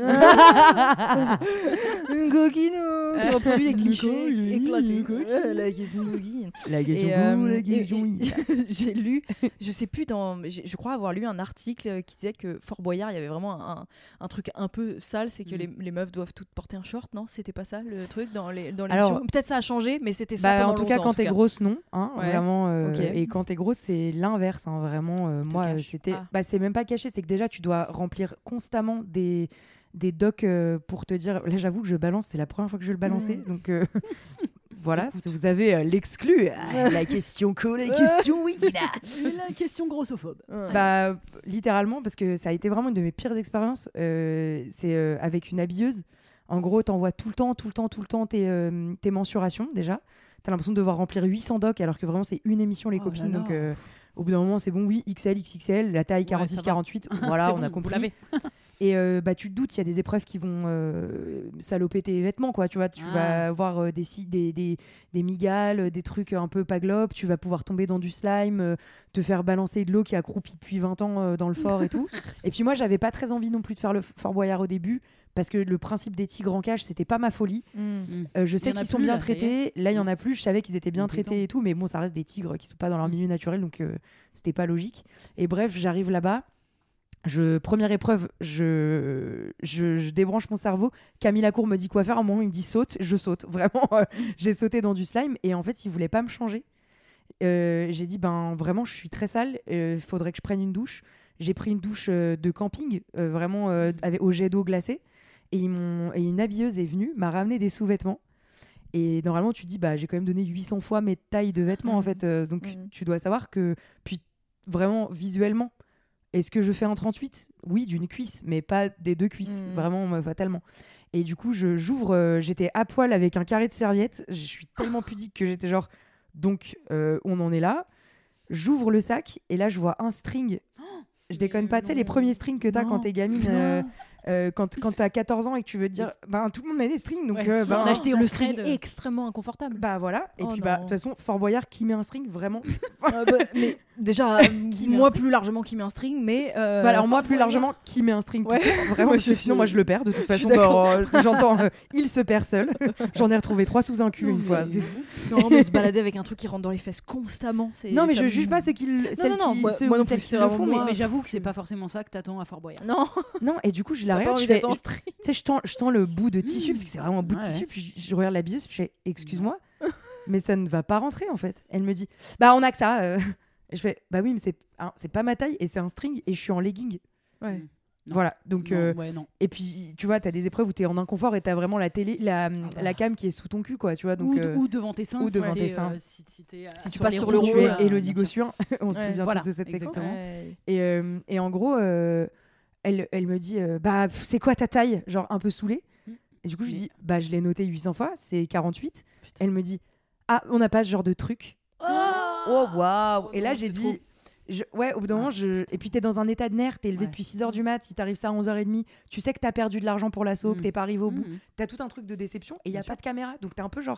Une coquine qui reproduit des Une clichés coquine, éclatés. une coquine. Ouais, la question de coquine. La question. Et, euh, la et- question. et- j'ai lu, je sais plus, dans, j'ai- je crois avoir lu un article qui disait que Fort Boyard, il y avait vraiment un, un truc un peu sale, c'est que Mm. les, les meufs doivent toutes porter un short, non? C'était pas ça le truc dans les dans Alors- l'émission. Peut-être ça a changé, mais c'était ça Bah, pendant en tout cas, longtemps, quand en tout t'es cas. grosse, non. Hein, Ouais. Vraiment. euh, Ok. Et quand t'es grosse, c'est l'inverse. Hein, vraiment. euh, te moi, cache. c'était. Ah. Bah, c'est même pas caché. C'est que déjà, tu dois remplir constamment des des docs euh, pour te dire. Là, j'avoue que je balance. C'est la première fois que je vais le balancer. Mm. Donc. euh, Voilà, si vous avez euh, l'exclu, ah, la question co, la question oui, là. La question grossophobe. Ouais. Bah, littéralement, parce que ça a été vraiment une de mes pires expériences. euh, c'est euh, avec une habilleuse. En gros, t'envoies tout le temps, tout le temps, tout le temps tes, euh, tes mensurations déjà. T'as l'impression de devoir remplir huit cents docs alors que vraiment c'est une émission les Oh copines. là Donc là. euh, au bout d'un moment, c'est bon, oui, X L, X X L, la taille ça quarante-six va. quarante-huit. C'est Voilà, on bon, a vous compris. l'avez. Et euh, bah, tu te doutes, il y a des épreuves qui vont euh, saloper tes vêtements, quoi. Tu vois, tu Ah. vas avoir euh, des, si- des, des, des migales, euh, des trucs un peu pas globes. Tu vas pouvoir tomber dans du slime, euh, te faire balancer de l'eau qui a croupi depuis vingt ans euh, dans le fort et tout. Et puis moi, j'avais pas très envie non plus de faire le Fort Boyard au début parce que le principe des tigres en cage, c'était pas ma folie. Mm. Mm. Euh, je Il y sais en a qu'ils sont plus, bien là, ça y est. traités. Là, il y en a plus. Je savais qu'ils étaient bien Il était traités et tout, mais bon, ça reste des tigres qui sont pas dans leur Mm. milieu naturel, donc euh, c'était pas logique. Et bref, j'arrive là-bas. Je, première épreuve, je, je, je débranche mon cerveau. Camille Lacour me dit quoi faire. À un moment, il me dit saute. Je saute. Vraiment, euh, j'ai sauté dans du slime. Et en fait, il voulait pas me changer. Euh, j'ai dit, ben vraiment, je suis très sale. Il faudrait que je prenne une douche. J'ai pris une douche euh, de camping, euh, vraiment euh, avec, au jet d'eau glacée. Et, ils m'ont, et une habilleuse est venue, m'a ramené des sous-vêtements. Et normalement, tu te dis, bah, j'ai quand même donné huit cents fois mes tailles de vêtements, en Mhm. fait. Euh, donc, Mhm. tu dois savoir que, puis vraiment, visuellement, est-ce que je fais un trente-huit ? Oui, d'une cuisse, mais pas des deux cuisses, Mhm. vraiment, euh, fatalement. Et du coup, je, j'ouvre, euh, j'étais à poil avec un carré de serviette. Je suis tellement pudique que j'étais genre, donc, euh, on en est là. J'ouvre le sac, et là, je vois un string. Je déconne pas, tu sais, les non. premiers strings que t'as Non. quand t'es gamine, euh, euh, quand, quand t'as quatorze ans et que tu veux te dire, ben, tout le monde met des strings, donc Ouais. euh, ben, On a acheté au le string string extrêmement inconfortable. bah voilà. Et Oh puis, bah, de non. toute façon, Fort Boyard qui met un string, vraiment. Ah bah, mais déjà, euh, Qui met un moi string. plus largement qui met un string, mais euh, Bah, alors, moi, Fort plus Boyard. largement, qui met un string tout Ouais. court, Vraiment, Ouais, parce que je sinon, suis- moi, je le perds de toute je suis façon. d'accord. Bah, euh, j'entends, euh, il se perd seul. J'en ai retrouvé trois sous un cul une Non, fois. mais- C'est fou. Non, mais se balader avec un truc qui rentre dans les fesses constamment. c'est- Non, mais ça je me- juge pas ceux qui, le- celles non, non, qui, moi- ceux moi ou non celles plus, qui c'est le vraiment font. moi. Mais, Mais j'avoue que c'est pas forcément ça que t'attends à Fort Boyard. Non, non, et du coup, je la t'as pas regarde. envie Je fais, d'être en tu string. sais, je tends, je tends le bout de tissu, Mmh. parce que c'est vraiment un bout de Ouais. tissu. Puis je, je regarde la billeuse, puis je fais, excuse-moi, mais ça ne va pas rentrer en fait. Elle me dit, bah on a que ça. euh. Et je fais, bah oui, mais c'est, hein, c'est pas ma taille et c'est un string et je suis en legging. Ouais. Non. Voilà, donc. Non, euh, ouais, non. Et puis, tu vois, t'as des épreuves où t'es en inconfort et t'as vraiment la télé, la, bah. la cam qui est sous ton cul, quoi, tu vois. Donc, ou, euh, ou devant tes seins. ou si devant t'es, tes seins. euh, si, si t'es, euh, si tu sur passes les sur roues, le tu es euh, Élodie bien sûr. Gossuin, on se Ouais, souvient voilà, tous de cette séquence. exactement. Ouais. Et, euh, et en gros, euh, elle, elle me dit, euh, bah, pff, c'est quoi ta taille ? Genre un peu saoulée. Mm. Et du coup, je lui Mais- dis, bah, je l'ai noté huit cents fois, c'est quarante-huit. Putain. Elle me dit, ah, on n'a pas ce genre de truc. Oh, waouh ! Et là, non, j'ai c'est dit. trop. je- Ouais, au bout d'un Ah, moment, je... et puis t'es dans un état de nerf, t'es élevé Ouais. depuis six heures du mat, si t'arrives ça à onze heures trente, tu sais que t'as perdu de l'argent pour l'assaut, que Mm. t'es pas arrivé au bout, Mmh. t'as tout un truc de déception et il y a Bien pas de caméra, donc t'es un peu genre.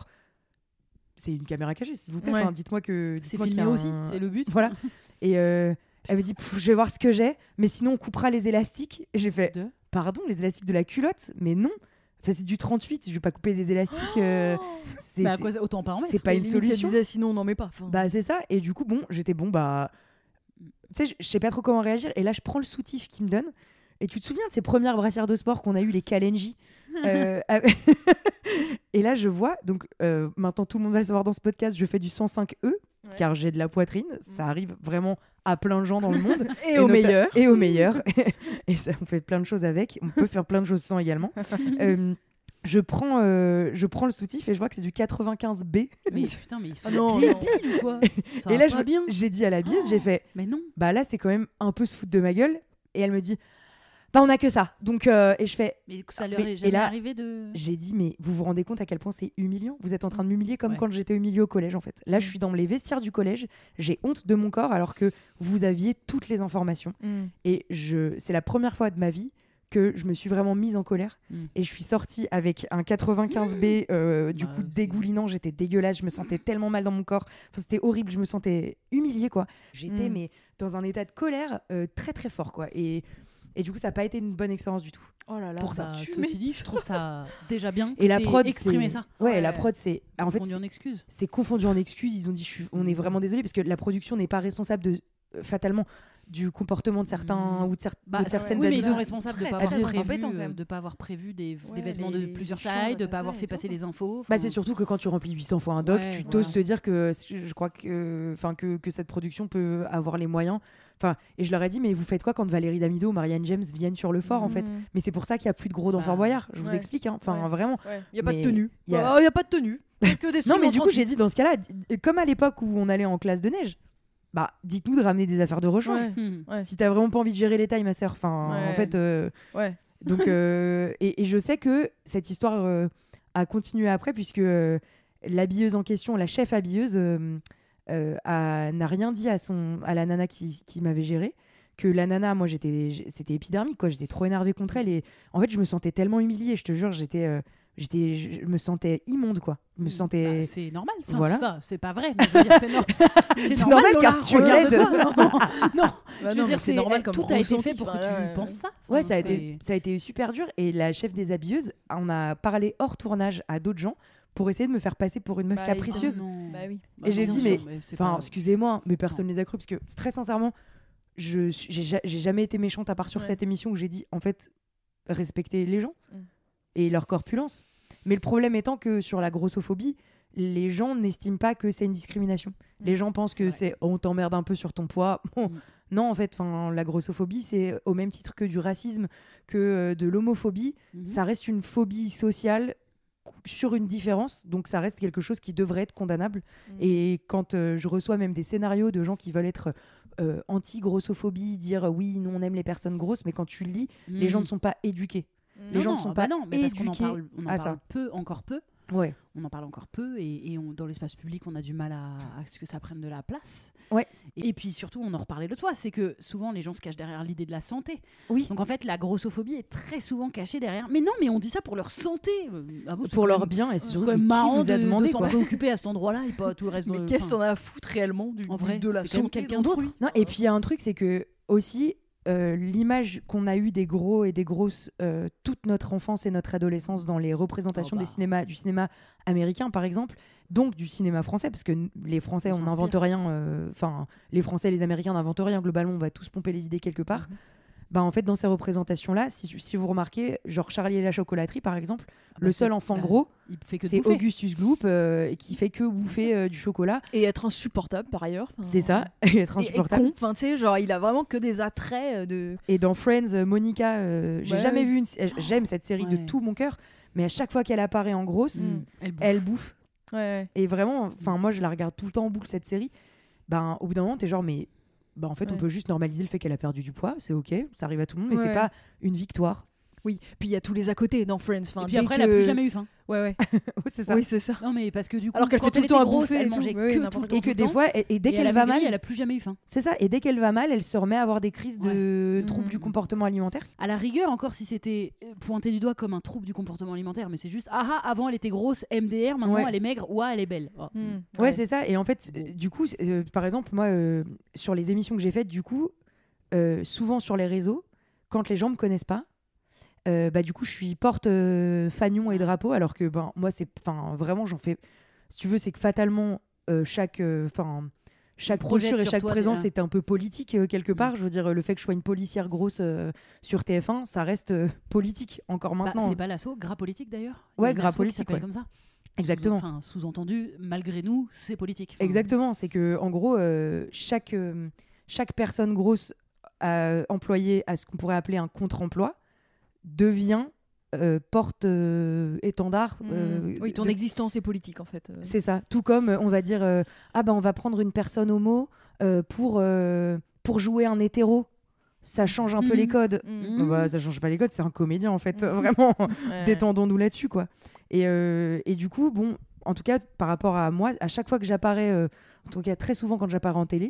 C'est une caméra cachée, s'il vous plaît. Ouais. Enfin, dites-moi que. C'est dites-moi qu'il y filmé a aussi, un- c'est le but. Voilà. Et euh, elle me dit, Pff, je vais voir ce que j'ai, mais sinon on coupera les élastiques. Et j'ai fait, De- pardon, les élastiques de la culotte, mais non. Enfin, c'est du trente-huit, je vais pas couper des élastiques. euh, c'est, Bah, c'est- quoi, autant pas en mettre. c'est pas une Limite, si elle solution. disait, sinon on n'en met pas. Enfin, Bah c'est ça. Et du coup, bon, j'étais bon, bah. Tu sais, je- je sais pas trop comment réagir. Et là, je prends le soutif qu'il me donne. Et tu te souviens de ces premières brassières de sport qu'on a eu, les Kalenji euh, avec- Et là, je vois, donc euh, maintenant tout le monde va le savoir dans ce podcast, je fais du cent cinq E, Ouais. car j'ai de la poitrine. Ça arrive vraiment à plein de gens dans le monde. et, au nota- meilleur. Et au meilleur. Et ça, on fait plein de choses avec. On peut faire plein de choses sans également. Euh, je, prends, euh, je prends le soutif et je vois que c'est du quatre-vingt-quinze B. Mais putain, mais ils sont Ah non, débiles non. ou quoi Ça Et va là, pas je- bien. j'ai dit à la bise, j'ai fait, Mais non. bah là, c'est quand même un peu se foutre de ma gueule. Et elle me dit, bah on a que ça. Donc, euh, et je fais, Mais ça leur Mais- est et jamais là, arrivé de. j'ai dit, mais vous vous rendez compte à quel point c'est humiliant ? Vous êtes en train de m'humilier comme Ouais. quand j'étais humiliée au collège, en fait. Là, je suis dans les vestiaires du collège, j'ai honte de mon corps alors que vous aviez toutes les informations. Mm. Et je, c'est la première fois de ma vie que je me suis vraiment mise en colère Mm. et je suis sortie avec un quatre-vingt-quinze B euh, du Bah, coup c'est- dégoulinant, j'étais dégueulasse, je me sentais tellement mal dans mon corps, enfin, c'était horrible, je me sentais humiliée quoi. J'étais Mm. mais dans un état de colère euh, très très fort quoi et, et du coup ça n'a pas été une bonne expérience du tout. Oh là là. Pour ça. Bah, tu ceci dit, m'étonnes. je trouve ça déjà bien. Et la que t'aies prod exprimé c'est ça. ouais, Ouais. la prod c'est en fait Confondu c'est- en excuses. c'est confondu en excuses, ils ont dit je suis- on est vraiment désolé parce que la production n'est pas responsable de euh, fatalement du comportement de certains Mm. ou de, cer- Bah, de c'est- certaines oui, mais ils abuseuses. sont responsables de Très, pas très, avoir très prévu, embêtant, quand euh, même. de pas avoir prévu des, Ouais, des vêtements les- de les plusieurs champs, tailles, de tata pas avoir et fait tout, passer quoi. les infos. Bah, enfin, c'est surtout que quand tu remplis huit cents fois un doc, Ouais, tu voilà. t'oses te dire que je crois que, enfin, que, que cette production peut avoir les moyens. Enfin, et je leur ai dit, mais vous faites quoi quand Valérie Damido ou Marianne James viennent sur le fort en fait? Mm. Mais c'est pour ça qu'il n'y a plus de gros dans Bah, Fort Boyard. Je vous ouais. explique, hein. Enfin, Ouais. vraiment. Ouais. Il y a pas de Mais tenue. il y a- Oh, il y a pas de tenue. Il y a que des Non, streams mais en du coup, j'ai trente-huit. dit dans ce cas-là, d- comme à l'époque où on allait en classe de neige, bah, dites-nous de ramener des affaires de rechange. Ouais. hmm. Ouais. Si t'as vraiment pas envie de gérer les tailles, ma sœur. Enfin, Ouais. en fait. euh, Ouais. Donc, euh, et, et je sais que cette histoire euh, a continué après, puisque euh, l'habilleuse en question, la chef habilleuse, euh, euh, a- n'a rien dit à, son, à la nana qui, qui m'avait gérée. Que la nana, moi, j'étais, j'- c'était épidermique, quoi. J'étais trop énervée contre elle. Et en fait, je me sentais tellement humiliée, je te jure, j'étais, euh, j'étais, je me sentais immonde, quoi. Je me sentais. Bah, c'est normal. Enfin, Voilà. c'est pas- c'est pas vrai. Mais je veux dire, c'est, nor- c'est C'est normal, normal, Lola, car tu regarde-toi. l'aides. Non, non, non. Bah je non, veux mais dire, c'est normal comme tout a été ressenti, fait pour enfin, que là, tu ouais. penses ça. Ouais, Enfin, ça a, c'est- été, ça a été super dur. Et la chef des habilleuses, on a parlé hors tournage à d'autres gens pour essayer de me faire passer pour une meuf Bah, capricieuse. Oh non. Bah oui. Bah Et j'ai non, dit, bien mais- sûr, c'est Enfin, pas- excusez-moi, hein, mais personne ne les a cru parce que très sincèrement, je suis- j'ai ja- j'ai jamais été méchante à part sur Ouais. cette émission où j'ai dit en fait respecter les gens Mm. et leur corpulence. Mais le problème étant que sur la grossophobie, les gens n'estiment pas que c'est une discrimination. Mm. Les gens pensent C'est que vrai. c'est oh, on t'emmerde un peu sur ton poids. Bon, Mm. non, en fait, enfin, la grossophobie, c'est au même titre que du racisme, que euh, de l'homophobie. Mhm. Ça reste une phobie sociale sur une différence, donc ça reste quelque chose qui devrait être condamnable. Mm. Et quand euh, je reçois même des scénarios de gens qui veulent être euh, anti-grossophobie, dire euh, oui, nous on aime les personnes grosses, mais quand tu le lis, les gens Mhm. ne sont pas éduqués. Mm. les Non, gens non, ne sont bah pas non, mais parce qu'on en éduqués parle, on en à parle ça. peu, encore peu. Ouais. On en parle encore peu et, et on- dans l'espace public, on a du mal à, à ce que ça prenne de la place. Ouais. Et, puis surtout, on en reparlait l'autre fois, c'est que souvent les gens se cachent derrière l'idée de la santé. Oui. Donc en fait, la grossophobie est très souvent cachée derrière. Mais non, mais on dit ça pour leur santé. Euh, ah bon, c'est Pour quand leur même- bien, et c'est c'est surtout quand mais même qui marrant vous a de, demandé de s'en quoi. préoccuper à cet endroit-là et pas tout le reste. Mais de- qu'est-ce enfin, qu'on a à foutre réellement du, En vrai, de la c'est quand même santé quelqu'un d'autrui. d'autre. Non, et puis il y a un truc, c'est que aussi euh, l'image qu'on a eue des gros et des grosses euh, toute notre enfance et notre adolescence dans les représentations Oh bah. des cinémas, du cinéma américain par exemple, donc du cinéma français, parce que n- les Français On on n'invente s'inspire. rien, enfin les Français et les Américains n'inventent rien, globalement on va tous pomper les idées quelque part. Mhm. Bah en fait dans ces représentations là, si, tu- si vous remarquez, genre Charlie et la chocolaterie par exemple, Ah le bah, seul c'est- enfant bah, gros, il fait que de c'est bouffer. Augustus Gloop euh, qui fait que bouffer euh, du chocolat. Et être insupportable par ailleurs. Enfin, C'est ça, et être Et, et insupportable. con. Enfin, tu sais, genre, il a vraiment que des attraits euh, de. Et dans Friends, euh, Monica, euh, j'ai Ouais, jamais oui. vu une. euh, J'aime cette série de Ouais. tout mon cœur, mais à chaque fois qu'elle apparaît en grosse, Mm. Elle bouffe. elle bouffe. Ouais, ouais. Et vraiment, enfin moi je la regarde tout le temps en boucle cette série. Ben au bout d'un moment t'es genre mais, ben en fait on Ouais. peut juste normaliser le fait qu'elle a perdu du poids, c'est ok, ça arrive à tout le monde, mais Ouais. c'est pas une victoire. Oui. Puis il y a tous les à côté dans Friends. Enfin, Et puis dès après, que... elle a plus jamais eu faim. Ouais, ouais. c'est ça. Oui, c'est ça. Non, mais parce que du coup, Alors qu'elle quand fait tout elle le temps était à grosse, bouffer et elle tout. mangeait Oui, oui, que n'importe tout le quoi. temps, Et que tout le des temps. fois, et, et dès Et elle qu'elle avait va maigri, mal, elle a plus jamais eu faim. c'est ça. Et dès qu'elle va mal, elle se remet à avoir des crises de Ouais. troubles Mhm. du comportement alimentaire. À la rigueur, encore si c'était euh, pointé du doigt comme un trouble du comportement alimentaire, mais c'est juste ah ah, avant elle était grosse M D R, maintenant Ouais. elle est maigre, ouah elle est belle. Oh. Mm. Ouais, c'est ça. Et en fait, euh, du coup, c'est- euh, par exemple, moi, euh, sur les émissions que j'ai faites, du coup, euh, souvent sur les réseaux, quand les gens me connaissent pas, euh, bah du coup, je suis porte euh, fanion et drapeau, alors que ben moi, c'est, enfin, vraiment, j'en fais. Si tu veux, c'est que fatalement, euh, chaque, enfin. chaque projette posture et sur chaque toi, présence déjà. est un peu politique euh, quelque Mm. part. Je veux dire, euh, le fait que je sois une policière grosse euh, sur T F un, ça reste euh, politique encore Bah, maintenant. c'est pas l'assaut, gras politique d'ailleurs. Ouais, Il y a une gras asso qui politique, s'appelle ouais. comme ça. Exactement. Sous- Enfin, sous-entendu, malgré nous, c'est politique. Enfin, Exactement, c'est que en gros, euh, chaque, euh, chaque personne grosse euh, employée à ce qu'on pourrait appeler un contre-emploi devient euh, porte-étendard. Mm. Oui, ton de- existence est politique en fait. euh. C'est ça. Tout comme euh, on va dire, euh, ah ben on va prendre une personne homo euh, pour, euh, pour jouer un hétéro. Ça change un peu Mhm. les codes. Mm. Bah, bah, ça change pas les codes, c'est un comédien en fait. Vraiment, Ouais. détendons-nous là-dessus quoi. Et, euh, et du coup, bon, en tout cas, par rapport à moi, à chaque fois que j'apparais, euh, en tout cas très souvent quand j'apparais en télé,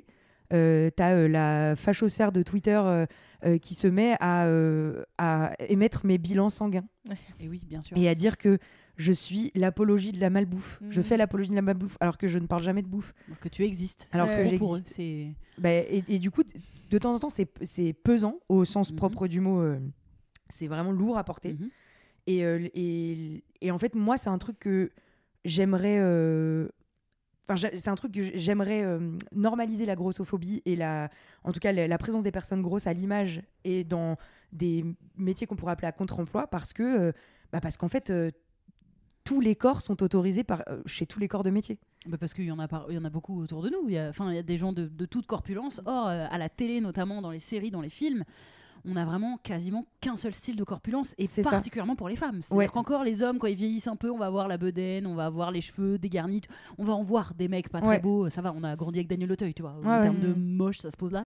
Euh, t'as euh, la fachosphère de Twitter euh, euh, qui se met à, euh, à émettre mes bilans sanguins. Et oui, bien sûr. Et à dire que je suis l'apologie de la malbouffe. Mmh. Je fais l'apologie de la malbouffe alors que je ne parle jamais de bouffe. Alors que tu existes. Alors c'est que pour eux, j'existe. c'est... Bah, et, et du coup, de temps en temps, c'est, c'est pesant au sens mmh. propre du mot. Euh, c'est vraiment lourd à porter. Mmh. Et, euh, et, et en fait, moi, c'est un truc que j'aimerais... Euh, Enfin, c'est un truc que j'aimerais euh, normaliser la grossophobie et la, en tout cas la, la présence des personnes grosses à l'image et dans des métiers qu'on pourrait appeler à contre-emploi parce que, euh, bah parce qu'en fait, euh, tous les corps sont autorisés par, euh, chez tous les corps de métier. Bah parce qu'il y en a, par, il y en a beaucoup autour de nous. Il y a, enfin, il y a des gens de, de toute corpulence. Or, euh, à la télé, notamment dans les séries, dans les films, on a vraiment quasiment qu'un seul style de corpulence et c'est particulièrement ça. Pour les femmes. C'est-à-dire ouais. qu'encore les hommes, quand ils vieillissent un peu, on va avoir la bedaine, on va avoir les cheveux dégarnis, on va en voir des mecs pas très ouais. beaux. Ça va, on a grandi avec Daniel Auteuil, tu vois. Ouais, en ouais. termes de moche, ça se pose là.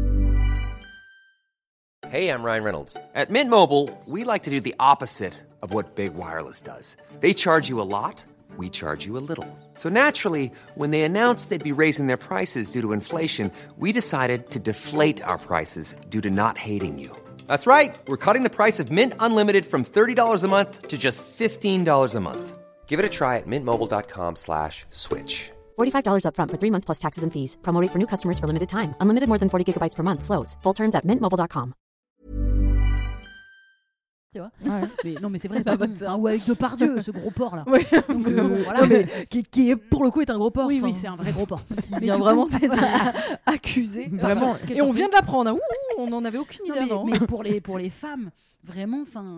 Hey, I'm Ryan Reynolds. At Mint Mobile, we like to do the opposite of what Big Wireless does. They charge you a lot. We charge you a little. So naturally, when they announced they'd be raising their prices due to inflation, we decided to deflate our prices due to not hating you. That's right. We're cutting the price of Mint Unlimited from thirty dollars a month to just fifteen dollars a month. Give it a try at mintmobile.com slash switch. forty-five dollars up front for three months plus taxes and fees. Promo rate for new customers for limited time. Unlimited more than forty gigabytes per month. Slows full terms at mint mobile dot com. Tu vois ouais. mais, non mais c'est vrai pas bon, enfin, ou avec Depardieu ce gros porc là ouais. Donc, euh, voilà, non, mais, qui, qui est pour le coup est un gros porc oui oui c'est un vrai gros porc il vient vraiment d'être accusé vraiment et on vient de l'apprendre hein. Ouh, on n'en avait aucune idée non, mais, avant mais pour les pour les femmes vraiment enfin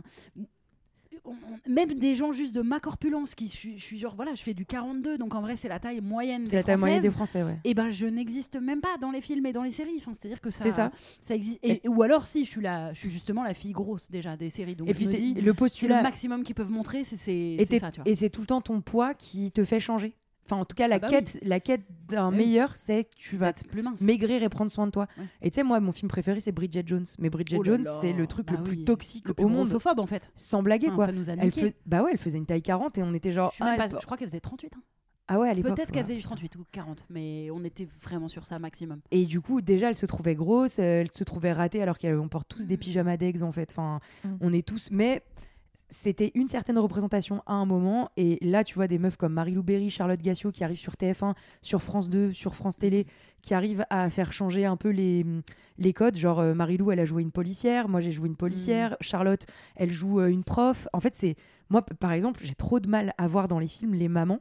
même des gens juste de ma corpulence qui je suis, je suis genre voilà je fais du quarante-deux donc en vrai c'est la taille moyenne c'est des la taille moyenne des Français ouais et ben je n'existe même pas dans les films et dans les séries enfin c'est à dire que ça c'est ça ça existe et, et, ou alors si je suis la je suis justement la fille grosse déjà des séries donc et je puis me c'est dis, le postulat c'est le maximum qu'ils peuvent montrer c'est c'est, et c'est ça tu vois et c'est tout le temps ton poids qui te fait changer. Enfin, en tout cas, la, ah bah quête, oui. la quête d'un oui. meilleur, c'est que tu vas plus mince. maigrir et prendre soin de toi. Ouais. Et tu sais, moi, mon film préféré, c'est Bridget Jones. Mais Bridget oh Jones, là là. c'est le truc bah le plus oui. toxique le plus au monde. grossophobe, en fait. Sans blaguer, enfin, quoi. Ça nous a elle niqué. fe... Bah ouais, elle faisait une taille quarante et on était genre. Je, ah, pas... elle... je crois qu'elle faisait trente-huit. Hein. Ah ouais, à l'époque. Peut-être qu'elle ouais. faisait du trente-huit ou quarante, mais on était vraiment sur ça maximum. Et du coup, déjà, elle se trouvait grosse, elle se trouvait ratée alors qu'on porte tous des pyjamas d'eggs, en fait. Enfin, mm. on est tous. Mais. C'était une certaine représentation à un moment et là tu vois des meufs comme Marie-Lou Berry, Charlotte Gassio qui arrivent sur T F un, sur France deux, sur France Télé, qui arrivent à faire changer un peu les, les codes, genre euh, Marie-Lou elle a joué une policière, moi j'ai joué une policière, mmh. Charlotte elle joue euh, une prof. En fait c'est moi p- par exemple j'ai trop de mal à voir dans les films les mamans,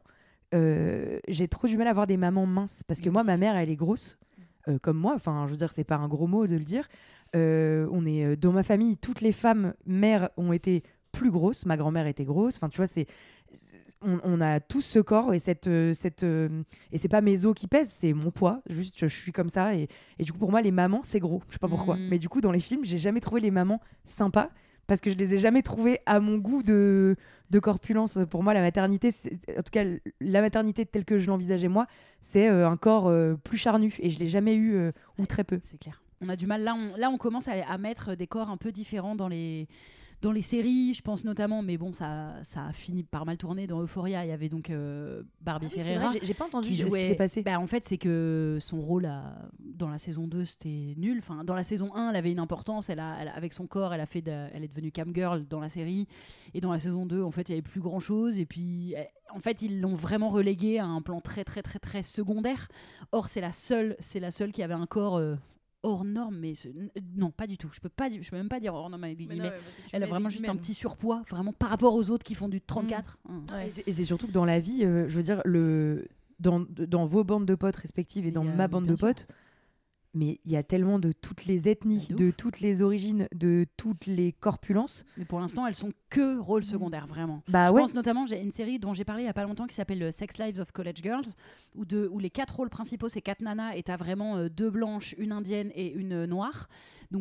euh, j'ai trop du mal à voir des mamans minces parce que moi ma mère elle est grosse euh, comme moi, enfin je veux dire c'est pas un gros mot de le dire, euh, on est dans ma famille toutes les femmes mères ont été plus grosse, ma grand-mère était grosse, enfin tu vois c'est, c'est on, on a tous ce corps et cette cette euh, et c'est pas mes os qui pèsent, c'est mon poids, juste je, je suis comme ça et, et du coup pour moi les mamans c'est gros, je sais pas pourquoi, mmh. mais du coup dans les films j'ai jamais trouvé les mamans sympas parce que je les ai jamais trouvées à mon goût de de corpulence. Pour moi la maternité c'est, en tout cas la maternité telle que je l'envisageais moi c'est euh, un corps euh, plus charnu et je l'ai jamais eu euh, ou ouais, très peu. C'est clair. On a du mal là on là on commence à, à mettre des corps un peu différents dans les Dans les séries, je pense notamment, mais bon, ça, ça a fini par mal tourner. Dans Euphoria, il y avait donc euh, Barbie ah oui, Ferreira. J'ai, j'ai pas entendu qui ce jouait... qui s'est passé. Bah, en fait, c'est que son rôle à... dans la saison deux, c'était nul. Enfin, dans la saison un, elle avait une importance. Elle a, elle, avec son corps, elle, a fait de... elle est devenue cam girl dans la série. Et dans la saison deux, en fait, il n'y avait plus grand-chose. Et puis, elle... en fait, ils l'ont vraiment reléguée à un plan très, très, très, très secondaire. Or, c'est la seule, c'est la seule qui avait un corps... Euh... hors norme, mais ce... non, pas du tout. Je peux pas, je peux même pas dire hors norme avec des guillemets. Non, elle a vraiment juste un petit surpoids, vraiment par rapport aux autres qui font du trente-quatre. Mmh. Mmh. Ouais. Et, c'est, et c'est surtout que dans la vie, euh, je veux dire, le dans, dans vos bandes de potes respectives et dans euh, ma bande de potes, mais il y a tellement de toutes les ethnies, de, de toutes les origines, de toutes les corpulences. Mais pour l'instant, elles sont que rôles secondaires, vraiment. Bah je ouais. pense notamment, j'ai une série dont j'ai parlé il y a pas longtemps qui s'appelle Sex Lives of College Girls, où, de, où les quatre rôles principaux, c'est quatre nanas, et t'as vraiment euh, deux blanches, une indienne et une noire. Donc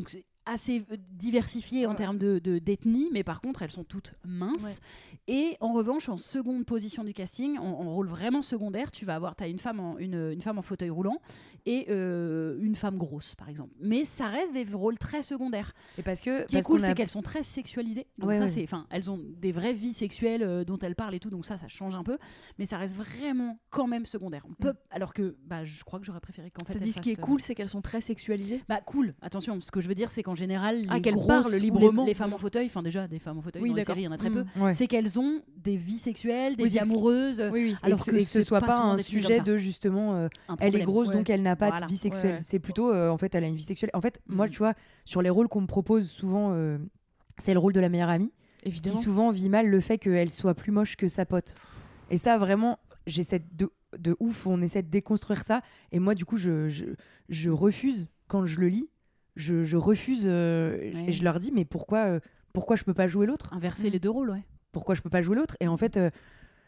assez diversifiées en Ouais. termes de, de, d'ethnie, mais par contre, elles sont toutes minces. Ouais. Et en revanche, en seconde position du casting, en, en rôle vraiment secondaire, tu vas avoir, t'as une femme en, une, une femme en fauteuil roulant et euh, une femme grosse, par exemple. Mais ça reste des rôles très secondaires. Et parce que Ce qui est parce cool, qu'on a- c'est qu'elles sont très sexualisées. Donc Ouais, ça, ouais. c'est, enfin, elles ont des vraies vies sexuelles euh, dont elles parlent et tout. Donc ça, ça change un peu. Mais ça reste vraiment quand même secondaire. On peut, Mm. alors que, bah, je crois que j'aurais préféré qu'en fait. T'as elles dit ce qui est fassent, euh, cool, c'est qu'elles sont très sexualisées. Bah cool. Attention, ce que je veux dire, c'est qu'en général, les Ah, qu'elles grosses parlent ou les- librement. Les, femmes en fauteuil, enfin déjà des femmes en fauteuil Oui, dans les d'accord. séries, il y en a très Mm. peu. Ouais. C'est qu'elles ont des vies sexuelles, des Oui, vies c'est ce qui- amoureuses. Oui, oui. alors alors que, que et que ce c'est soit pas pas souvent un défini comme sujet ça. de justement euh, Un elle est problème. grosse Ouais. donc elle n'a pas Voilà. de vie sexuelle. Ouais, ouais. C'est plutôt euh, en fait elle a une vie sexuelle. En fait, moi Mhm. tu vois, sur les rôles qu'on me propose souvent, euh, c'est le rôle de la meilleure amie qui Évidemment. souvent vit mal le fait qu'elle soit plus moche que sa pote. Et ça vraiment, j'essaie de de ouf, on essaie de déconstruire ça. Et moi du coup, je je, je refuse quand je le lis. Je, je refuse euh, Ouais. et je leur dis mais pourquoi euh, pourquoi je peux pas jouer l'autre? Inverser Mm. les deux rôles, ouais. Pourquoi je peux pas jouer l'autre? Et en fait, euh,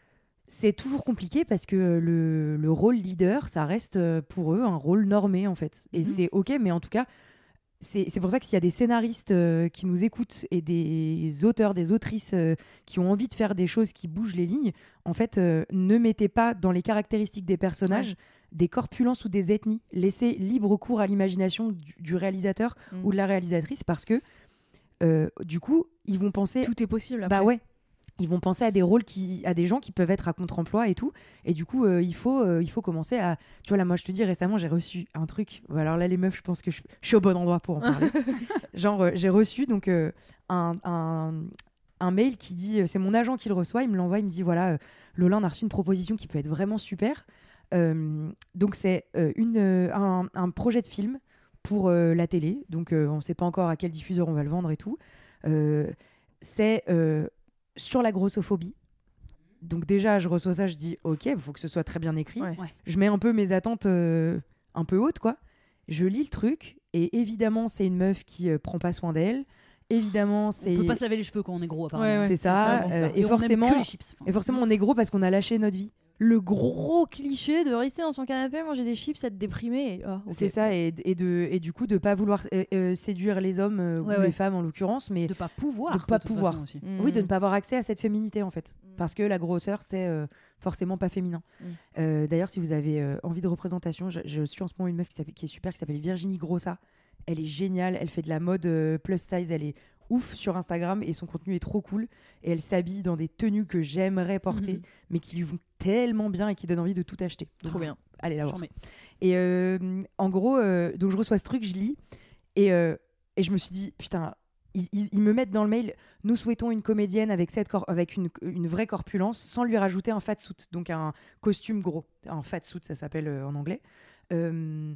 c'est toujours compliqué parce que le, le rôle leader, ça reste euh, pour eux un rôle normé en fait. Et Mhm. c'est ok, mais en tout cas, c'est c'est pour ça que s'il y a des scénaristes euh, qui nous écoutent et des auteurs, des autrices euh, qui ont envie de faire des choses qui bougent les lignes, en fait, euh, ne mettez pas dans les caractéristiques des personnages des corpulences ou des ethnies. Laissez libre cours à l'imagination du, du réalisateur Mm. ou de la réalisatrice parce que euh, du coup, ils vont penser Tout est possible. bah après. ouais. Ils vont penser à des rôles qui, à des gens qui peuvent être à contre-emploi et tout. Et du coup, euh, il faut, euh, il faut commencer à. Tu vois là, moi, je te dis récemment, j'ai reçu un truc. Bon, alors là, les meufs, je pense que je, je suis au bon endroit pour en parler. Genre, euh, j'ai reçu donc euh, un, un, un mail qui dit, euh, c'est mon agent qui le reçoit. Il me l'envoie, il me dit voilà, euh, Lola, on a reçu une proposition qui peut être vraiment super. Euh, donc c'est euh, une, euh, un, un projet de film pour euh, la télé. Donc euh, on ne sait pas encore à quel diffuseur on va le vendre et tout. Euh, c'est euh, sur la grossophobie. Donc déjà, je reçois ça, je dis ok, il faut que ce soit très bien écrit. Ouais. Ouais. Je mets un peu mes attentes euh, un peu hautes, quoi. Je lis le truc et évidemment, c'est une meuf qui euh, prend pas soin d'elle. Évidemment, c'est On peut pas se laver les cheveux quand on est gros, apparemment. Ouais, ouais. c'est ça. bon, c'est euh, pas- et, on aime forcément, que les chips. Enfin, et forcément, on est gros parce qu'on a lâché notre vie. Le gros cliché de rester dans son canapé, manger des chips, être déprimé. Et... ah, ok. C'est ça, et, et, de, et du coup, de pas vouloir euh, euh, séduire les hommes euh, Ouais, ou ouais. les femmes en l'occurrence, mais de pas pouvoir. de pas toute pouvoir. façon aussi. Mm. oui, de ne pas avoir accès à cette féminité en fait. Mm. Parce que la grosseur, c'est euh, forcément pas féminin. Mm. Euh, D'ailleurs, si vous avez euh, envie de représentation, je, je suis en ce moment une meuf qui, s'appelle- qui est super, qui s'appelle Virginie Grossa. Elle est géniale, elle fait de la mode euh, plus size, elle est ouf sur Instagram et son contenu est trop cool. Et elle s'habille dans des tenues que j'aimerais porter, Mhm. mais qui lui vont tellement bien et qui donnent envie de tout acheter. Donc, Trop bien. allez la voir. J'en mets. Et euh, en gros, euh, donc je reçois ce truc, je lis, et, euh, et je me suis dit, putain, ils, ils- ils me mettent dans le mail, nous souhaitons une comédienne avec, cette cor- avec une, une vraie corpulence, sans lui rajouter un fat suit, donc un costume gros. Un fat suit, ça s'appelle euh, en anglais. Euh,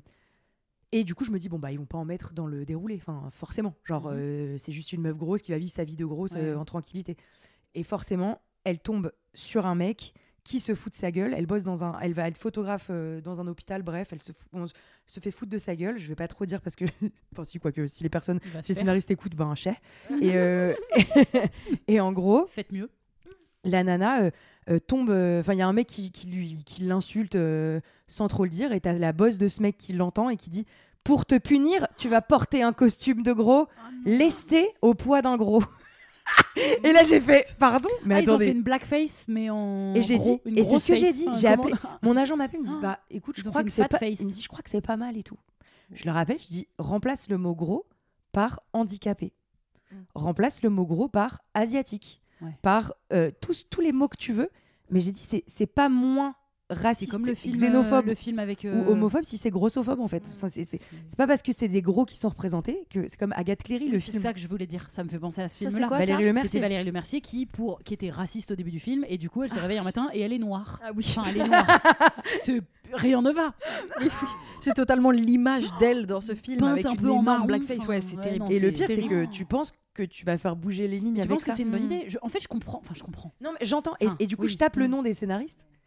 et du coup, je me dis, bon, bah, ils vont pas en mettre dans le déroulé, enfin, forcément. Genre, Mhm. euh, c'est juste une meuf grosse qui va vivre sa vie de grosse euh, Ouais. en tranquillité. Et forcément, elle tombe sur un mec qui se fout de sa gueule. Elle bosse dans un, elle va être photographe euh, dans un hôpital. Bref, elle se, fout- on se fait foutre de sa gueule. Je vais pas trop dire parce que, enfin si quoi que si les personnes, Il va se si les faire. scénaristes écoutent, ben un chais. Et euh, et en gros, Faites mieux. la nana euh, euh, tombe. Enfin, il y a un mec qui, qui lui, qui l'insulte euh, sans trop le dire. Et t'as la boss de ce mec qui l'entend et qui dit, pour te punir, tu vas porter un costume de gros, lesté au poids d'un gros. Et là, j'ai fait, pardon, mais Ah, ils ont attendez. fait une blackface, mais en. Et j'ai gros, dit- une et c'est grosse ce que j'ai face. dit, Enfin, j'ai comment- Mon agent m'appelle, il me dit, Ah. bah écoute, je Ils ont crois fait que une c'est fat pas. face. Il me dit, je crois que c'est pas mal et tout. Je le rappelle, je dis, remplace le mot gros par handicapé. Mm. Remplace le mot gros par asiatique. Ouais. Par euh, tous, tous les mots que tu veux. Mais j'ai dit, c'est, c'est pas moins C'est raciste, comme le film, xénophobe euh, le film avec. ou euh, homophobe si c'est grossophobe en fait. Ça, c'est, c'est, c'est pas parce que c'est des gros qui sont représentés que c'est comme Agathe Cléry, le C'est film. ça que je voulais dire. Ça me fait penser à ce Ça, c'est film-là. quoi, Valérie ça Lemercier. C'était Valérie Lemercier qui, pour, qui était raciste au début du film et du coup elle se réveille un matin et elle est noire. Ah oui. Enfin, elle est noire. C'est- Rien ne va. J'ai totalement l'image d'elle dans ce film Peinte avec un une peu en énorme marron, blackface. enfin, Ouais, c'est ouais, terrible. non, Et le c'est pire, c'est que terrible. tu penses que tu vas faire bouger les lignes Tu avec penses ça. que c'est une bonne Mm. idée Je- En fait, je comprends. Enfin, je comprends. Non, mais j'entends. Et, Enfin, et du coup, oui. je tape le Mm. nom des scénaristes.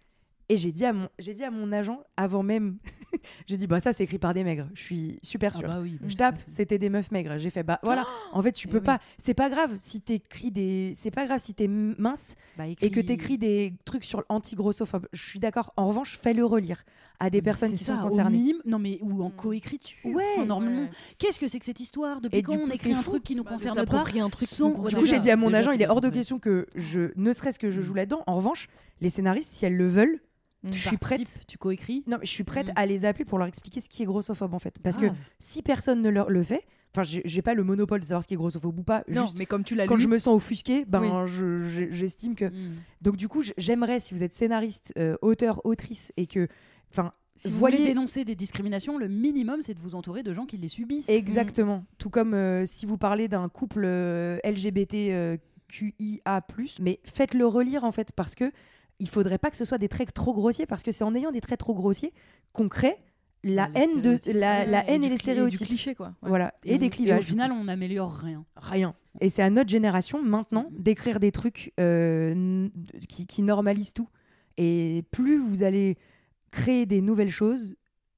Et j'ai dit à mon, j'ai dit à mon agent, avant même, j'ai dit, bah ça, c'est écrit par des maigres. Je suis super Ah sûre. bah oui, bah, Je ça, tape, c'est- c'était des meufs maigres. J'ai fait, bah voilà, en fait, tu Eh peux oui. pas. C'est pas grave si t'écris des. C'est pas grave si t'es mince Bah, et que t'écris des trucs sur l'anti-grossophobe. Je suis d'accord. En revanche, fais-le relire à des Mais personnes c'est qui ça, sont au concernées. minimum- non mais ou en Mm. coécriture. Ouais. Enfin, normalement, Ouais. qu'est-ce que c'est que cette histoire Depuis Et quand du on coup, écrit c'est un fou. truc qui nous Bah, de concerne pas s'approprier un truc qui sans- nous Du concerne coup, déjà, j'ai dit à mon déjà, agent, c'est il est pas hors de vrai. question que je, ne serait-ce que je joue Mm. là-dedans. En revanche, les scénaristes, si elles le veulent, Mm. je Tu suis prête. participes, tu coécris. Non, mais je suis prête Mm. à les appeler pour leur expliquer ce qui est grossophobe en fait. Parce que Grave. si personne ne leur le fait, enfin, j'ai j'ai pas le monopole de savoir ce qui est grossophobe ou pas. Non, juste mais comme tu l'as quand lu, je me sens offusquée, ben Oui. je- je- j'estime que. Mm. Donc du coup, j- j'aimerais si vous êtes scénariste, euh, auteur, autrice et que, enfin, Si vous voyez voulez dénoncer des discriminations, le minimum c'est de vous entourer de gens qui les subissent. exactement. Tout comme euh, si vous parlez d'un couple euh, L G B T euh, Q I A plus, mais faites-le relire en fait parce que il faudrait pas que ce soit des traits trop grossiers parce que c'est en ayant des traits trop grossiers qu'on crée la Les haine de stéréotypes. la, Ouais, la haine et, du les cli- stéréotypes. du cliché quoi. Ouais. Voilà, et, on- des clivages. au du final, coup. on n'améliore rien. Rien. Et c'est à notre génération maintenant Mhm. d'écrire des trucs euh, n- qui, qui normalisent tout. Et plus vous allez créer des nouvelles choses,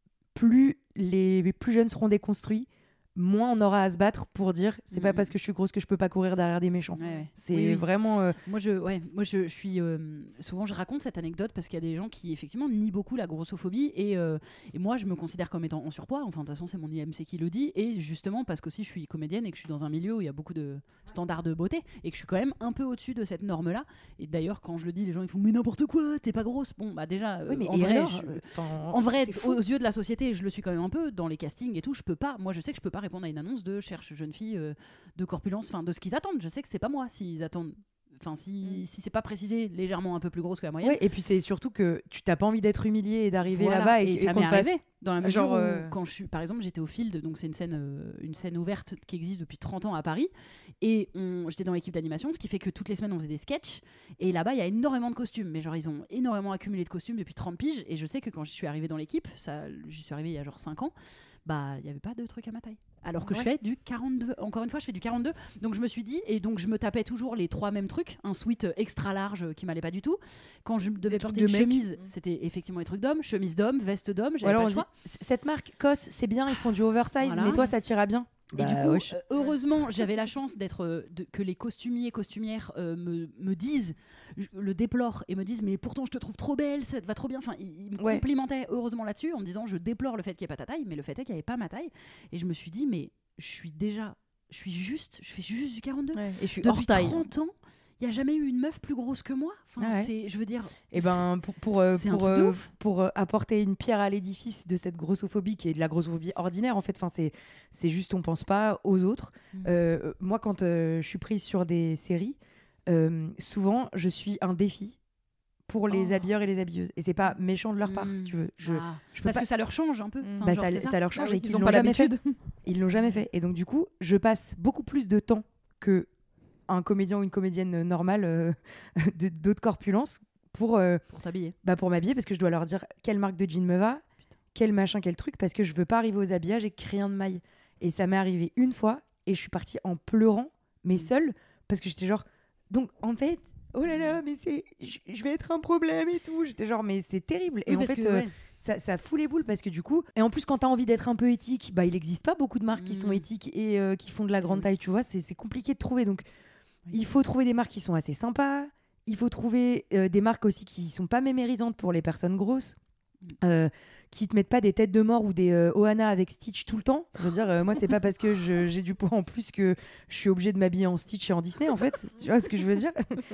plus les plus jeunes seront déconstruits, moins on aura à se battre pour dire c'est pas Mhm. parce que je suis grosse que je peux pas courir derrière des méchants. Ouais, ouais. C'est Oui, oui. vraiment. euh, Moi, je, ouais, moi je, je suis. euh, souvent, je raconte cette anecdote parce qu'il y a des gens qui, effectivement, nient beaucoup la grossophobie. Et, euh, et moi, je me considère comme étant en surpoids. Enfin, de toute façon, c'est mon I M C qui le dit. Et justement, parce qu'aussi, je suis comédienne et que je suis dans un milieu où il y a beaucoup de standards de beauté. Et que je suis quand même un peu au-dessus de cette norme-là. Et d'ailleurs, quand je le dis, les gens, ils font mais n'importe quoi, t'es pas grosse. Bon, bah déjà, euh, Oui, mais en et vrai, alors, je- euh, enfin, en vrai, c'est fou. aux yeux de la société, je le suis quand même un peu dans les castings et tout. Je peux pas. Moi, je sais que je peux pas répondre à une annonce de cherche jeune fille euh, de corpulence, enfin de ce qu'ils attendent. Je sais que c'est pas moi s'ils attendent. Enfin, si, si c'est pas précisé légèrement un peu plus grosse que la moyenne. Ouais, et puis c'est surtout que tu t'as pas envie d'être humilié et d'arriver Voilà. là-bas et, et et ça qu'on m'est te fasse. arrivé dans la mesure genre, où, euh, quand je suis, par exemple, j'étais au Field, donc c'est une scène, euh, une scène ouverte qui existe depuis trente ans à Paris, et on- j'étais dans l'équipe d'animation, ce qui fait que toutes les semaines on faisait des sketchs, et là-bas il y a énormément de costumes, mais genre ils ont énormément accumulé de costumes depuis trente piges, et je sais que quand je suis arrivée dans l'équipe, ça, j'y suis arrivée il y a genre cinq ans, bah il y avait pas de truc à ma taille. Alors que Ouais. je fais du quarante-deux, encore une fois je fais du quarante-deux, donc je me suis dit, et donc je me tapais toujours les trois mêmes trucs, un sweat extra large qui m'allait pas du tout, quand je devais trucs porter de une mec. chemise, c'était effectivement les trucs d'homme, chemise d'homme, veste d'homme, Ou j'avais alors pas on le dit choix. C- cette marque C O S, c'est bien, ils font du oversize, Voilà. mais toi ça t'ira bien. Et Bah, du coup, wesh. euh, heureusement, j'avais la chance d'être euh, de- que les costumiers, costumières euh, me, me disent, je le déplorent et me disent, mais pourtant je te trouve trop belle, ça te va trop bien. Enfin, ils, ils me Ouais. complimentaient heureusement là-dessus en me disant, je déplore le fait qu'il n'y ait pas ta taille, mais le fait est qu'il n'y avait pas ma taille. Et je me suis dit, mais je suis déjà, je suis juste, je fais juste du quarante-deux. Ouais, et je suis Depuis hors taille. trente ans, il n'y a jamais eu une meuf plus grosse que moi. Enfin, Ah ouais. c'est, je veux dire. Et ben pour pour euh, c'est un pour, truc de euh, ouf. pour euh, apporter une pierre à l'édifice de cette grossophobie qui est de la grossophobie ordinaire en fait. Enfin c'est c'est juste on pense pas aux autres. Mm. Euh, moi quand euh, je suis prise sur des séries, euh, souvent je suis un défi pour les Oh. habilleurs et les habilleuses. Et c'est pas méchant de leur part Mm. si tu veux. Je Ah, je peux parce pas. que ça leur change un peu. Mm. Enfin, Bah, genre, ça, c'est ça ça. leur Ah change oui, et qu'ils ils ont l'ont pas jamais fait. l'habitude. Ils l'ont jamais fait. Et donc, du coup, je passe beaucoup plus de temps que un comédien ou une comédienne normale euh, de- d'autres corpulences pour, euh, Pour t'habiller. bah, pour m'habiller parce que je dois leur dire quelle marque de jean me va, quel machin, quel truc, parce que je veux pas arriver aux habillages et que rien ne maille. Et ça m'est arrivé une fois et je suis partie en pleurant, mais Mm. seule, parce que j'étais genre. Donc, en fait. Oh là là, mais c'est, je je vais être un problème et tout. J'étais genre, mais c'est terrible. Et Oui, en parce fait, que, euh, ouais. ça, ça fout les boules parce que du coup, et en plus quand t'as envie d'être un peu éthique, bah il n'existe pas beaucoup de marques qui sont Mhm. éthiques et euh, qui font de la Eh grande oui. taille, tu vois, c'est c'est compliqué de trouver. Donc Oui. il faut trouver des marques qui sont assez sympas, il faut trouver euh, des marques aussi qui sont pas mémérisantes pour les personnes grosses, euh, qui te mettent pas des têtes de mort ou des euh, Ohana avec Stitch tout le temps. Je veux dire, euh, moi c'est pas parce que je- j'ai du poids en plus que je suis obligée de m'habiller en Stitch et en Disney en fait, tu vois ce que je veux dire.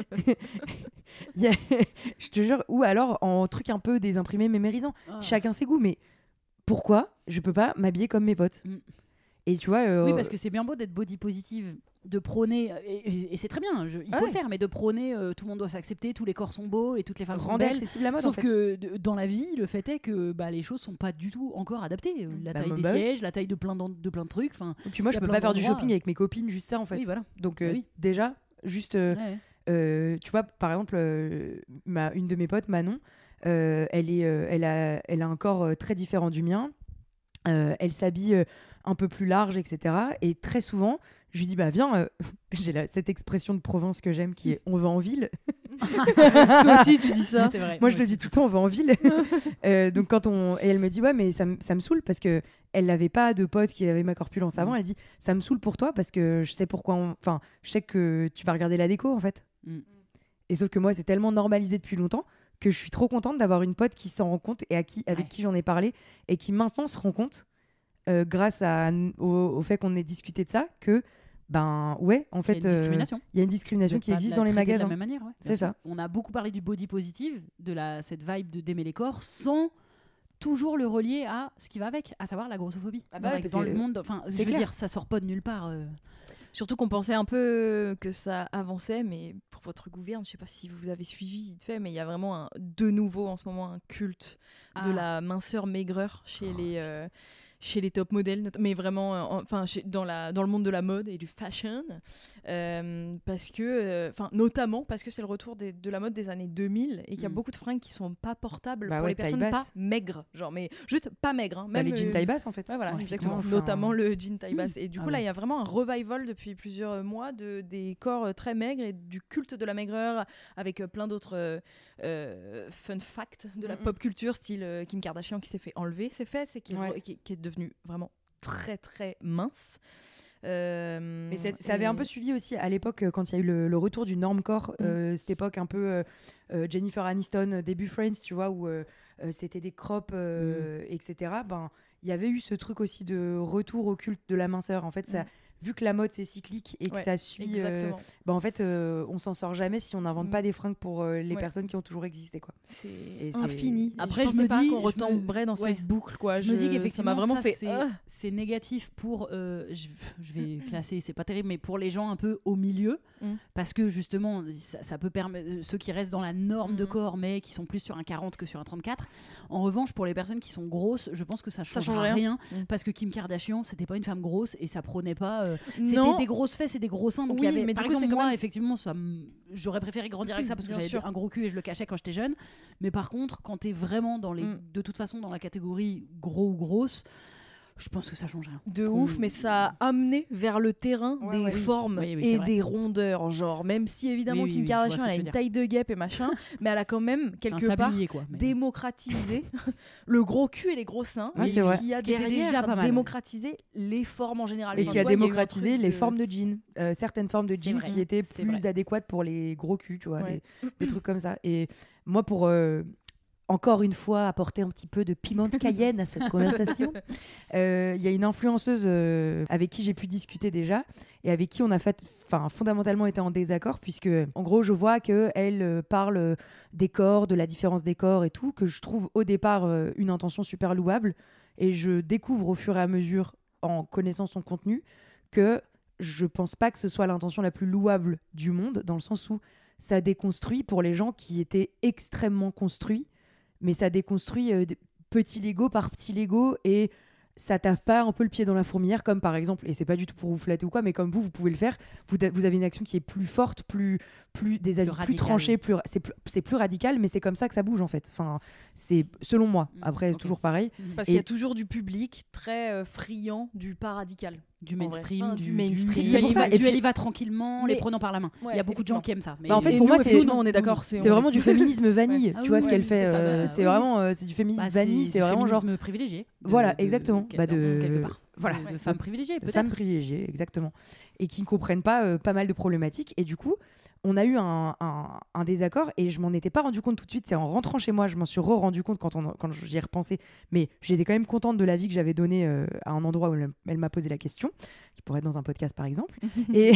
Il y a- je te jure, ou alors en truc un peu des imprimés mémérisants. Ah. Chacun ses goûts, mais pourquoi je peux pas m'habiller comme mes potes? Mm. Et tu vois, euh, Oui, parce que c'est bien beau d'être body positive, de prôner, et, et- et c'est très bien, je- il Ah faut ouais. le faire, mais de prôner, euh, tout le monde doit s'accepter, tous les corps sont beaux et toutes les femmes sont rendre belles. accessible la mode. Sauf en fait. que de- dans la vie, le fait est que bah, les choses sont pas du tout encore adaptées. Euh, La Bah, taille bah, des bah oui. sièges, la taille de plein, d'en- de plein de trucs. Enfin, Et puis moi, il y je a peux plein pas faire du d'endroits, shopping avec mes copines, juste ça en fait. oui, voilà. Donc euh, Bah oui. déjà, juste, euh, Ouais, ouais. euh, tu vois, par exemple, euh, ma, une de mes potes, Manon, euh, elle, est, euh, elle, a, elle a un corps euh, très différent du mien. Euh, elle s'habille euh, un peu plus large, et cetera. Et très souvent, je lui dis, bah viens, euh, j'ai la- cette expression de Provence que j'aime qui est on va en ville. Toi aussi, tu dis ça. C'est vrai. Moi, je le dis tout le temps, on va en ville. Euh, donc quand on et elle me dit ouais, mais ça, me- ça me saoule parce que elle n'avait pas de pote qui avait ma corpulence avant. Mm. Elle dit ça me saoule pour toi parce que je sais pourquoi. on- Enfin, je sais que tu vas regarder la déco en fait. Mm. Et sauf que moi, c'est tellement normalisé depuis longtemps que je suis trop contente d'avoir une pote qui s'en rend compte et à qui, avec Ouais. qui j'en ai parlé et qui maintenant se rend compte euh, grâce à, au, au fait qu'on ait discuté de ça que ben ouais, en Il y a fait, une euh, discrimination. il y a une discrimination De qui pas existe la dans les traiter de magasins. la même manière, ouais, bien C'est sûr. ça. On a beaucoup parlé du body positive, de la, cette vibe de d'aimer les corps, sans toujours le relier à ce qui va avec, à savoir la grossophobie. Ah bah dans ouais, parce dans que le monde, enfin, je c'est veux clair. dire, ça sort pas de nulle part. euh. Surtout qu'on pensait un peu que ça avançait, mais pour votre gouverne, je sais pas si vous avez suivi vite fait, mais il y a vraiment un, de nouveau en ce moment un culte Ah. de la minceur maigreur chez les euh, chez les top modèles, not- mais vraiment, euh, en- enfin chez- dans la dans le monde de la mode et du fashion, euh, parce que, enfin notamment parce que c'est le retour des- de la mode des années deux mille et qu'il y a Mm. beaucoup de fringues qui sont pas portables Bah pour ouais, les taille personnes pas basse. maigres, genre mais juste pas maigres, hein, Bah, même les jeans euh, taille basse en fait. Ouais, voilà, Ouais, exactement. typiquement, Notamment c'est un- le jean taille basse. Et du Ah coup, là, ouais. il y a vraiment un revival depuis plusieurs mois de, des corps euh, très maigres et du culte de la maigreur avec euh, plein d'autres euh, euh, fun facts de la Mm-mm. pop culture, style euh, Kim Kardashian qui s'est fait enlever ses fesses et qui est, Ouais. re- qui, qui est devenue vraiment très très mince. Euh, Mais c'est- ça avait et- un peu suivi aussi à l'époque euh, quand il y a eu le, le retour du normcore, Mm. euh, cette époque un peu euh, euh, Jennifer Aniston, euh, début Friends, tu vois, où euh, euh, c'était des crops, euh, et cetera. Ben, il y avait eu ce truc aussi de retour au culte de la minceur. En fait, ça, Mm. vu que la mode c'est cyclique et que Ouais, ça suit, euh, Exactement. ben, en fait, euh, on s'en sort jamais si on n'invente Mm. pas des fringues pour euh, les Ouais. personnes qui ont toujours existé, quoi. C'est Et c'est- infini. Après, Et je pensais me pas dis- qu'on je me- retomberait dans ouais. cette boucle, quoi. Je me dis ça qu'effectivement, m'a vraiment ça, fait. c'est, Ah. c'est négatif pour, euh, je, je vais classer, c'est pas terrible, mais pour les gens un peu au milieu, Mm. parce que justement, ça, ça peut permettre ceux qui restent dans la norme de Mhm. corps, mais qui sont plus sur un quarante que sur un trente-quatre. En revanche, pour les personnes qui sont grosses, je pense que ça Ça change change rien, rien. Mm. parce que Kim Kardashian, c'était pas une femme grosse et ça prônait pas. euh, c'était Non. des grosses fesses et des gros seins, donc il Oui, y avait, mais par du coup, exemple, c'est quand moi, même- effectivement, ça me- j'aurais préféré grandir avec ça parce que Bien j'avais sûr. un gros cul et je le cachais quand j'étais jeune. Mais par contre, quand t'es vraiment dans les, Mm. de toute façon dans la catégorie gros ou grosse, je pense que ça change rien. De Qu'on- ouf, mais ça a amené vers le terrain Ouais, des ouais. formes Oui, oui, c'est et vrai. des rondeurs, genre même si évidemment Oui, oui, Kim oui, je vois ce Kardashian que elle a tu veux une dire. taille de guêpe et machin, mais elle a quand même C'est un quelque part sablier, quoi. mais- démocratisé le gros cul et les gros seins, Ouais, et c'est ce vrai. qui a Ce qui était derrière déjà pas mal. démocratisé les formes en général. Et Enfin, ce qui a tu vois, il y eu un démocratisé truc les de- formes de jeans, euh, certaines formes de C'est jeans vrai, qui étaient c'est plus vrai. adéquates pour les gros culs, tu vois, Ouais. des, des trucs comme ça. Et moi, pour euh, encore une fois apporter un petit peu de piment de Cayenne à cette conversation, euh, il y a une influenceuse euh, avec qui j'ai pu discuter déjà et avec qui on a fait, enfin, fondamentalement été en désaccord, puisque en gros, je vois qu'elle euh, parle euh, des corps, de la différence des corps et tout, que je trouve au départ euh, une intention super louable. Et je découvre au fur et à mesure, en connaissant son contenu, que je pense pas que ce soit l'intention la plus louable du monde, dans le sens où ça déconstruit pour les gens qui étaient extrêmement construits, mais ça déconstruit euh, des- petit Lego par petit Lego, et ça tape pas un peu le pied dans la fourmilière, comme par exemple, et c'est pas du tout pour vous flatter ou quoi, mais comme vous, vous pouvez le faire, vous, da- vous avez une action qui est plus forte, plus, plus des avis plus, radicale. tranchés, plus, ra- c'est plus, c'est plus radical, mais c'est comme ça que ça bouge en fait. Enfin, c'est selon moi. Mm, Après, ok. toujours pareil. Parce Et- qu'il y a toujours du public très euh, friand du pas radical. Du En vrai. mainstream, Enfin, du, du mainstream. du- C'est pour elle y ça. va- Et du puis- elle y va tranquillement, les Mais- prenant par la main. Ouais, Il y a beaucoup de gens qui aiment ça. Mais Bah, en fait, Et pour nous, moi, c'est- effectivement, on est d'accord. C'est vraiment du féminisme vanille, Ah tu vois oui, ce qu'elle oui, fait. c'est ça, euh, bah, c'est oui. vraiment, euh, c'est du féminisme Bah, vanille, c'est du vraiment genre. féminisme privilégié. de- Voilà, de- exactement. de- Bah, de- quelque part. voilà. De, de femmes privilégiées, peut-être. Femmes privilégiées, exactement. Et qui ne comprennent pas euh, pas mal de problématiques. Et du coup, on a eu un, un- un désaccord et je m'en étais pas rendu compte tout de suite. C'est en rentrant chez moi, je m'en suis re-rendu compte quand, on, quand j'y ai repensé. Mais j'étais quand même contente de l'avis que j'avais donné euh, à un endroit où elle, elle m'a posé la question, qui pourrait être dans un podcast par exemple. et,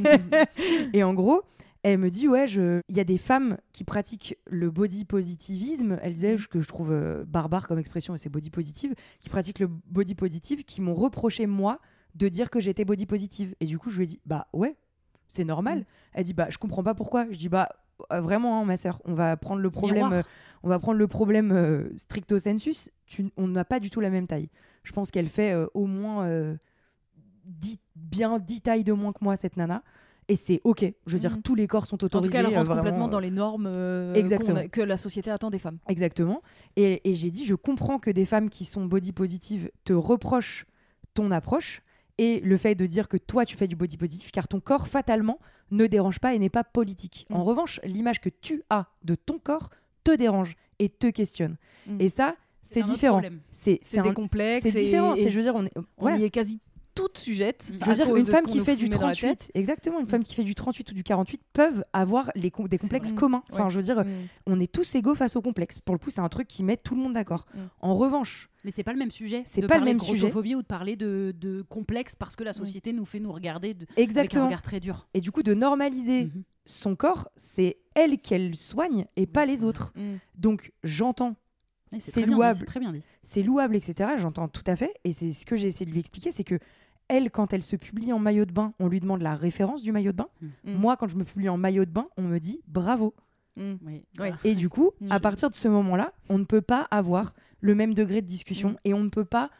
et en gros, elle me dit, ouais, je... il y a des femmes qui pratiquent le body positivisme. Elle disait, que je trouve euh, barbare comme expression, et c'est body positive, qui pratiquent le body positive, qui m'ont reproché, moi, de dire que j'étais body positive. Et du coup, je lui ai dit, bah ouais, c'est normal. Mm. Elle dit, bah je comprends pas pourquoi. Je dis, bah euh, vraiment, hein, ma sœur, on va prendre le problème, Miroir. euh, on va prendre le problème euh, stricto sensus. Tu, on n'a pas du tout la même taille. Je pense qu'elle fait euh, au moins euh, dix, bien dix tailles de moins que moi, cette nana. Et c'est OK. Je veux dire, Mhm. tous les corps sont En autorisés. tout cas, elle euh, rentre vraiment, complètement euh, dans les normes euh, Exactement. qu'on a- que la société attend des femmes. Exactement. Et, et j'ai dit, je comprends que des femmes qui sont body positives te reprochent ton approche. et le fait de dire que toi tu fais du body positif, car ton corps fatalement ne dérange pas et n'est pas politique. Mm. En revanche, l'image que tu as de ton corps te dérange et te questionne. Mm. Et ça, c'est un autre différent. problème. C'est C'est des complexes. C'est et- différent. et C'est, je veux dire, on est, on voilà. y est quasi toute sujette. Je Je veux à dire, cause une de ce femme qu'on qui nous fait du met dans la tête. trente-huit, exactement, une femme qui fait du trente-huit ou du quarante-huit peuvent avoir les com- des complexes vrai. communs. Enfin, Ouais. je veux dire, Mm. on est tous égaux face aux complexes. Pour le coup, c'est un truc qui met tout le monde d'accord. Mm. En revanche, Mais c'est pas le même sujet. C'est de pas le parler même de sujet. grossophobie ou de parler de, de complexe parce que la société nous fait nous regarder de- avec un exactement. regard très dur. Et du coup, de normaliser Mhm. son corps, c'est elle qu'elle soigne et pas Oui, les c'est autres. Mm. Donc, j'entends, Oui, C'est très bien dit, louable. c'est très bien dit. c'est louable, et cetera. J'entends tout à fait. Et c'est ce que j'ai essayé de lui expliquer, c'est que elle, quand elle se publie en maillot de bain, on lui demande la référence du maillot de bain. Mm. Moi, quand je me publie en maillot de bain, on me dit bravo. Mm. Oui. Ouais. Et du coup, à Je- partir de ce moment-là, on ne peut pas avoir le même degré de discussion Mm. et on ne peut pas.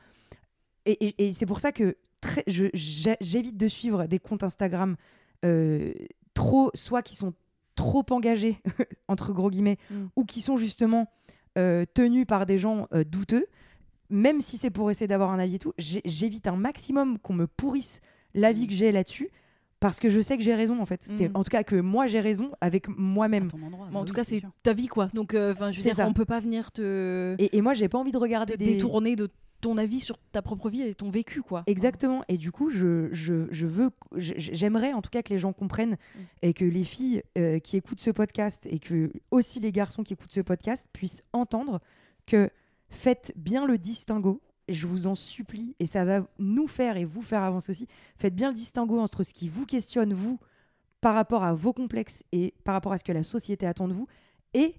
Et, et- et c'est pour ça que très, je, j'ai- j'évite de suivre des comptes Instagram euh, trop, soit qui sont trop engagés entre gros guillemets, Mm. ou qui sont justement euh, tenus par des gens euh, douteux. Même si c'est pour essayer d'avoir un avis et tout, j'ai- j'évite un maximum qu'on me pourrisse l'avis que j'ai là-dessus. Parce que je sais que j'ai raison en fait. C'est Mm. en tout cas que moi j'ai raison avec moi-même. À ton endroit. Mais bah en oui, tout cas, c'est c'est sûr. ta vie, quoi. Donc, euh, enfin, je veux C'est dire, ça. on peut pas venir te, Et, et moi j'ai pas envie de regarder te des détourner de ton avis sur ta propre vie et ton vécu, quoi. Exactement. Et du coup, je, je, je veux, je- j'aimerais en tout cas que les gens comprennent Mm. et que les filles euh, qui écoutent ce podcast et que aussi les garçons qui écoutent ce podcast puissent entendre que faites bien le distinguo. Je vous en supplie, et ça va nous faire et vous faire avancer aussi. Faites bien le distinguo entre ce qui vous questionne, vous, par rapport à vos complexes et par rapport à ce que la société attend de vous, et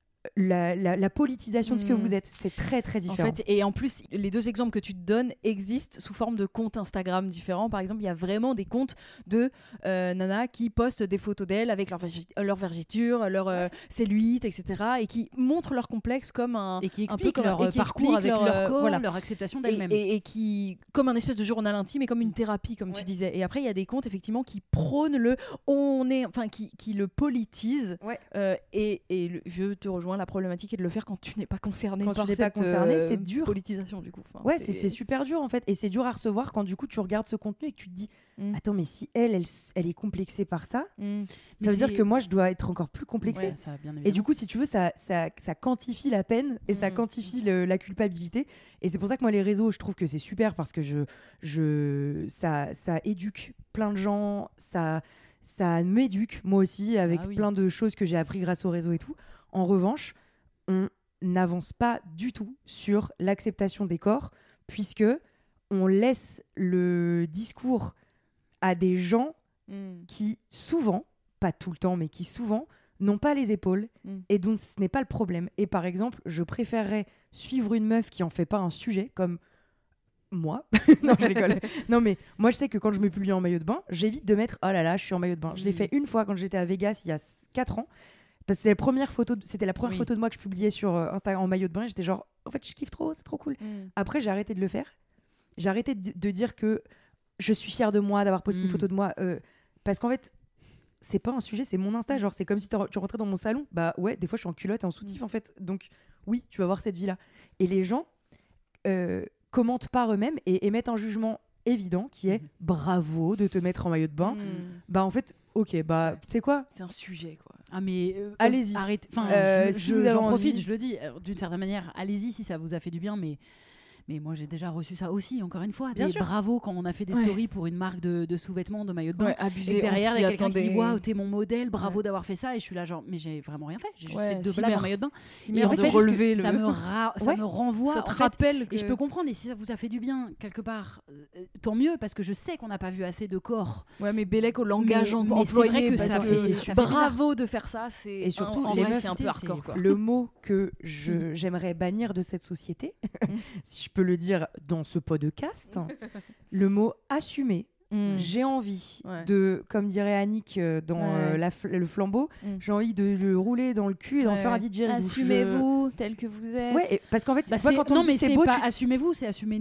la, la- la politisation de ce que Mm. vous êtes. C'est très, très En différent. fait, et en plus, les deux exemples que tu te donnes existent sous forme de comptes Instagram différents. Par exemple, il y a vraiment des comptes de euh, nanas qui postent des photos d'elles avec leur, vergi- leur vergiture, leur euh, cellulite, et cetera. Et qui montrent leur complexe comme un. Et qui un peu expliquent comme- leur et qui parcours expliquent avec leur, leur euh, corps, voilà. leur acceptation Et, d'elles-mêmes. et- et qui, comme un espèce de journal intime et comme une thérapie, comme tu Ouais. disais. Et après, il y a des comptes effectivement qui prônent le, on est, enfin, qui, qui le politisent. Ouais. Euh, et et le- je te rejoins, la problématique est de le faire quand tu n'es pas concerné Quand tu par n'es pas cette concerné, euh, c'est dur. politisation du coup. Enfin, Ouais, c'est c'est super dur en fait. Et c'est dur à recevoir quand du coup tu regardes ce contenu et que tu te dis Mm. attends, mais si elle, elle, s- elle est complexée par ça, Mm. Mais ça veut dire c'est- que moi je dois être encore plus complexée. Ouais, ça, bien Et évidemment. du coup, si tu veux, ça, ça, ça quantifie la peine et ça Mm. quantifie le- la culpabilité. Et c'est pour ça que moi, les réseaux, je trouve que c'est super parce que je, je, ça, ça éduque plein de gens, ça, ça m'éduque moi aussi avec Ah oui. plein de choses que j'ai appris grâce au réseau et tout. En revanche, on n'avance pas du tout sur l'acceptation des corps puisque on laisse le discours à des gens Mm. qui souvent, pas tout le temps, mais qui souvent n'ont pas les épaules Mm. et dont ce n'est pas le problème. Et par exemple, je préférerais suivre une meuf qui en fait pas un sujet comme moi. Non, je rigole. Non, mais moi, je sais que quand je me publie en maillot de bain, j'évite de mettre oh là là, je suis en maillot de bain. Je l'ai Mm. fait une fois quand j'étais à Vegas il y a quatre ans. Parce que c'était la première photo de, c'était la première Oui. photo de moi que je publiais sur euh, Instagram en maillot de bain. Et j'étais genre, en fait, je kiffe trop, c'est trop cool. Mm. Après, j'ai arrêté de le faire. J'ai arrêté de, de dire que je suis fière de moi, d'avoir posté une Mm. photo de moi. euh, parce qu'en fait, c'est pas un sujet, c'est mon Insta. Genre, c'est comme si t'en- tu rentrais dans mon salon. Bah ouais, des fois, je suis en culotte et en soutif, en fait. Donc, oui, tu vas voir cette vie-là. Et les gens euh, commentent par eux-mêmes et émettent un jugement évident qui est Mhm. bravo de te mettre en maillot de bain. Mm. Bah, en fait, ok, bah, tu sais quoi C'est un sujet, quoi. Ah mais euh, Allez-y. arrêtez. Enfin, Euh, je- si je- vous avez j'en profite, envie. je le dis. Alors, d'une certaine manière, allez-y si ça vous a fait du bien, mais. Mais moi, j'ai déjà reçu ça aussi, encore une fois. Bien Des sûr. bravo quand on a fait des Ouais. stories pour une marque de, de sous-vêtements, de maillot de bain. Ouais, Et abusé. que derrière, il y a quelqu'un qui dit attendait. waouh, t'es mon modèle, bravo d'avoir fait ça. Et je suis là, genre, mais j'ai vraiment rien fait. J'ai juste Ouais, fait deux Cimer. blagues en maillot de bain. Cimer Et en de fait, relever ça, le. me ra- ça Ouais. me renvoie. Ça te en fait, rappelle que. et je peux comprendre, et si ça vous a fait du bien, quelque part, euh, tant mieux, parce que je sais qu'on n'a pas vu assez de corps. Ouais, mais Bélec au langage Mais- en- mais c'est employé, vrai que parce ça que fait- ça fait bravo de faire ça, c'est Et surtout, en les vrai, meufs, c'est un peu c'est- hardcore, quoi. Le mot que je, Mhm. j'aimerais bannir de cette société, Mhm. si je peux le dire dans ce podcast, le mot assumer. Mm. J'ai envie Ouais. de, comme dirait Annick euh, dans Ouais. euh, la fl- le flambeau, Mm. j'ai envie de le rouler dans le cul et d'en Ouais. faire un D J. Assumez-vous tel que vous êtes. Ouais, et- parce qu'en fait, Bah, tu vois, c'est- quand on non, dit mais c'est c'est beau, pas tu- assumez-vous, c'est assumez-nous.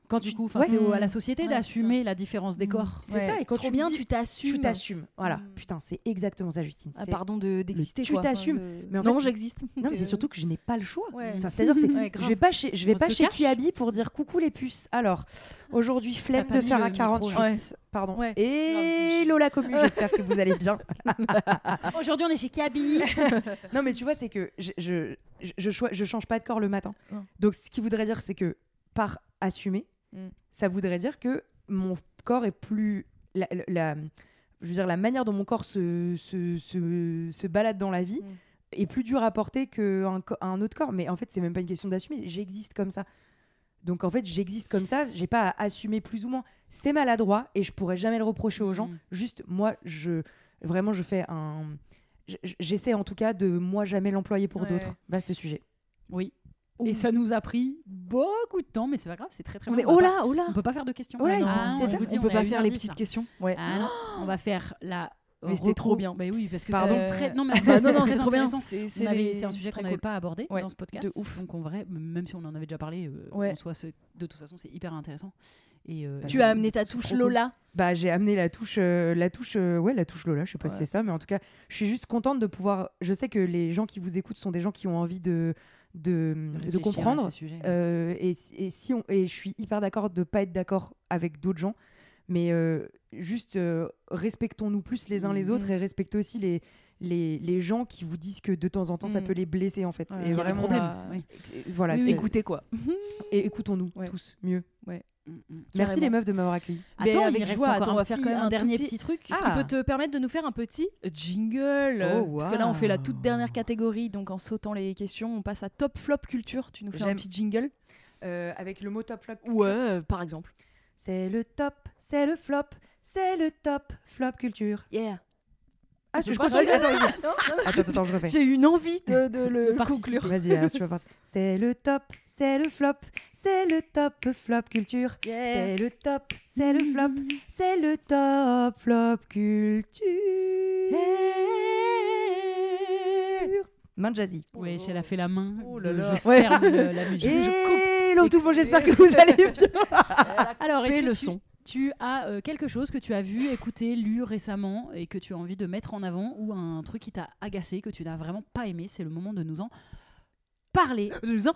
quand du tu- coup, enfin, ouais. c'est au- à la société Ouais, d'assumer la différence des corps. C'est ça, et quand Trop tu bien, me dis, tu t'assumes. tu t'assumes. Voilà, Mm. putain, c'est exactement ça, Justine. Ah, C'est- pardon de d'exister. tu quoi. Enfin, t'assumes. de- Mais en non, fait- j'existe. Non, mais c'est surtout que je n'ai pas le choix. Ouais. Ça, c'est-à-dire, c'est, Ouais, je grave. vais pas chez, je vais On pas se chez cache. Kiabi pour dire coucou les puces. Alors, aujourd'hui, flemme pas de mis faire le un micro, quarante-huit. là. Ouais. Pardon. Ouais. Et Lola Commu, j'espère que vous allez bien. Aujourd'hui, on est chez Kaby. Non, mais tu vois, c'est que je, je, je, je, choi- je change pas de corps le matin. Ouais. Donc, ce qui voudrait dire, c'est que par assumer, Mm. ça voudrait dire que mon corps est plus. La, la- la- je veux dire, la manière dont mon corps se, se, se, se balade dans la vie Mm. est plus dure à porter qu'un co- un autre corps. Mais en fait, c'est même pas une question d'assumer. J'existe comme ça. Donc, en fait, j'existe comme ça. J'ai pas à assumer plus ou moins. C'est maladroit et je pourrais jamais le reprocher aux gens. Mm. Juste, moi, je. Vraiment, je fais un. j- j- J'essaie en tout cas de moi jamais l'employer pour Ouais. d'autres. Vaste sujet. Oui. Et ça nous a pris beaucoup de temps, mais c'est pas grave, c'est très très Mais bien. On oh va là, oh là. pas- On peut pas faire de questions. Oh là, Ah il non, est dix-sept je heures. vous dis, On peut est pas à faire les une heure dix, petites là. questions. Ouais. Ah non, on va faire la. Mais c'était reco- trop bien. Bah oui, parce que Pardon. c'est très. Non, mais Bah, non, non, très c'est trop bien. intéressant. C'est On avait- les- C'est un sujet très qu'on n'avait cool. pas abordé Ouais, dans ce podcast. de ouf. Donc en vrai, même si on en avait déjà parlé, euh, Ouais. en soi, c'est- de toute façon, c'est hyper intéressant. Et euh, Bah, Tu c'est- as amené ta c'est touche trop cool. Lola. Bah, j'ai amené la touche, euh, la touche, euh, ouais, la touche Lola. Je sais pas si Ouais. c'est ça, mais en tout cas, je suis juste contente de pouvoir. Je sais que les gens qui vous écoutent sont des gens qui ont envie de de, de réfléchir à comprendre. ces sujets. Euh, et, et si on et je suis hyper d'accord de pas être d'accord avec d'autres gens, mais euh, juste euh, respectons-nous plus les uns les autres Mhm. et respectez aussi les les, les gens qui vous disent que de temps en temps ça Mhm. peut les blesser en fait. Ouais, et il y a des vraiment, problèmes. ça- Oui. c'est- voilà. Oui, que oui. c'est- Écoutez quoi. Et écoutons-nous Ouais. tous mieux. Mm, mm. Merci Carrément. les meufs de m'avoir accueilli. Mais Attends, avec il reste joie, encore attends, un on va faire petit- quand même un un dernier tout petit truc. Ce qui Ah. peut te permettre de nous faire un petit jingle. Oh, Parce que là, on fait la toute waouh. dernière catégorie. Donc, en sautant les questions, on passe à top flop culture. Tu nous fais un J'aime. petit jingle. Euh, avec le mot top flop. Ouais, euh, par exemple. C'est le top, c'est le flop, c'est le top flop culture. Yeah. Ah, peux je pas continue. changer. Attends, vas-y. attends, attends, je refais. J'ai une envie de, de le De participer. conclure. Vas-y, alors, tu vas partir. C'est le top, c'est le flop, c'est le top flop culture. Yeah. C'est le top, c'est le flop, c'est le top flop culture. Main de Jazzy. Oui, elle a fait la main. Oh là de- là. Je Ouais. ferme le- la musique. Et hello tout le monde, j'espère que vous allez bien. Alors, est-ce Coupez que le tu, son. tu as euh, quelque chose que tu as vu, écouté, lu récemment et que tu as envie de mettre en avant ou un truc qui t'a agacé, que tu n'as vraiment pas aimé? C'est le moment de nous en parler. Nous en-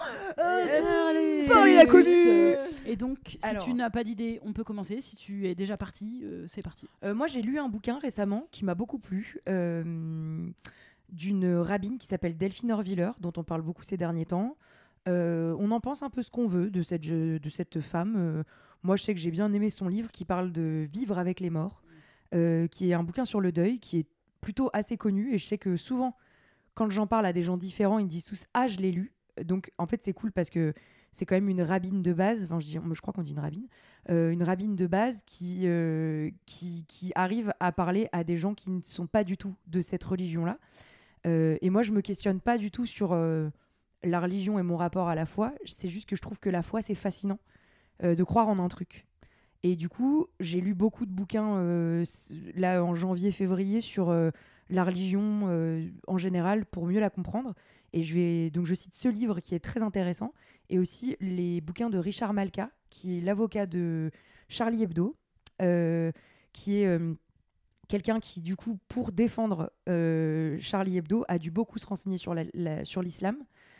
Parler. Parler la connue. Euh, Et donc, si Alors. tu n'as pas d'idée, on peut commencer. Si tu es déjà parti, euh, c'est parti. Euh, moi, j'ai lu un bouquin récemment qui m'a beaucoup plu, euh, d'une rabbine qui s'appelle Delphine Orviller, dont on parle beaucoup ces derniers temps. Euh, on en pense un peu ce qu'on veut de cette, je- de cette femme. Euh, moi, je sais que j'ai bien aimé son livre qui parle de vivre avec les morts, euh, qui est un bouquin sur le deuil, qui est plutôt assez connu. Et je sais que souvent, quand j'en parle à des gens différents, ils me disent tous « Ah, je l'ai lu ». Donc, en fait, c'est cool parce que c'est quand même une rabbine de base. Enfin, je, dis, je crois qu'on dit une rabbine. Euh, une rabbine de base qui, euh, qui, qui arrive à parler à des gens qui ne sont pas du tout de cette religion-là. Euh, et moi, je me questionne pas du tout sur euh, la religion et mon rapport à la foi. C'est juste que je trouve que la foi, c'est fascinant euh, de croire en un truc. Et du coup, j'ai lu beaucoup de bouquins euh, s- là en janvier, février sur euh, la religion euh, en général pour mieux la comprendre. Et je vais donc je cite ce livre qui est très intéressant et aussi les bouquins de Richard Malka, qui est l'avocat de Charlie Hebdo, euh, qui est euh, quelqu'un qui du coup pour défendre euh, Charlie Hebdo a dû beaucoup se renseigner sur la- la- sur l'islam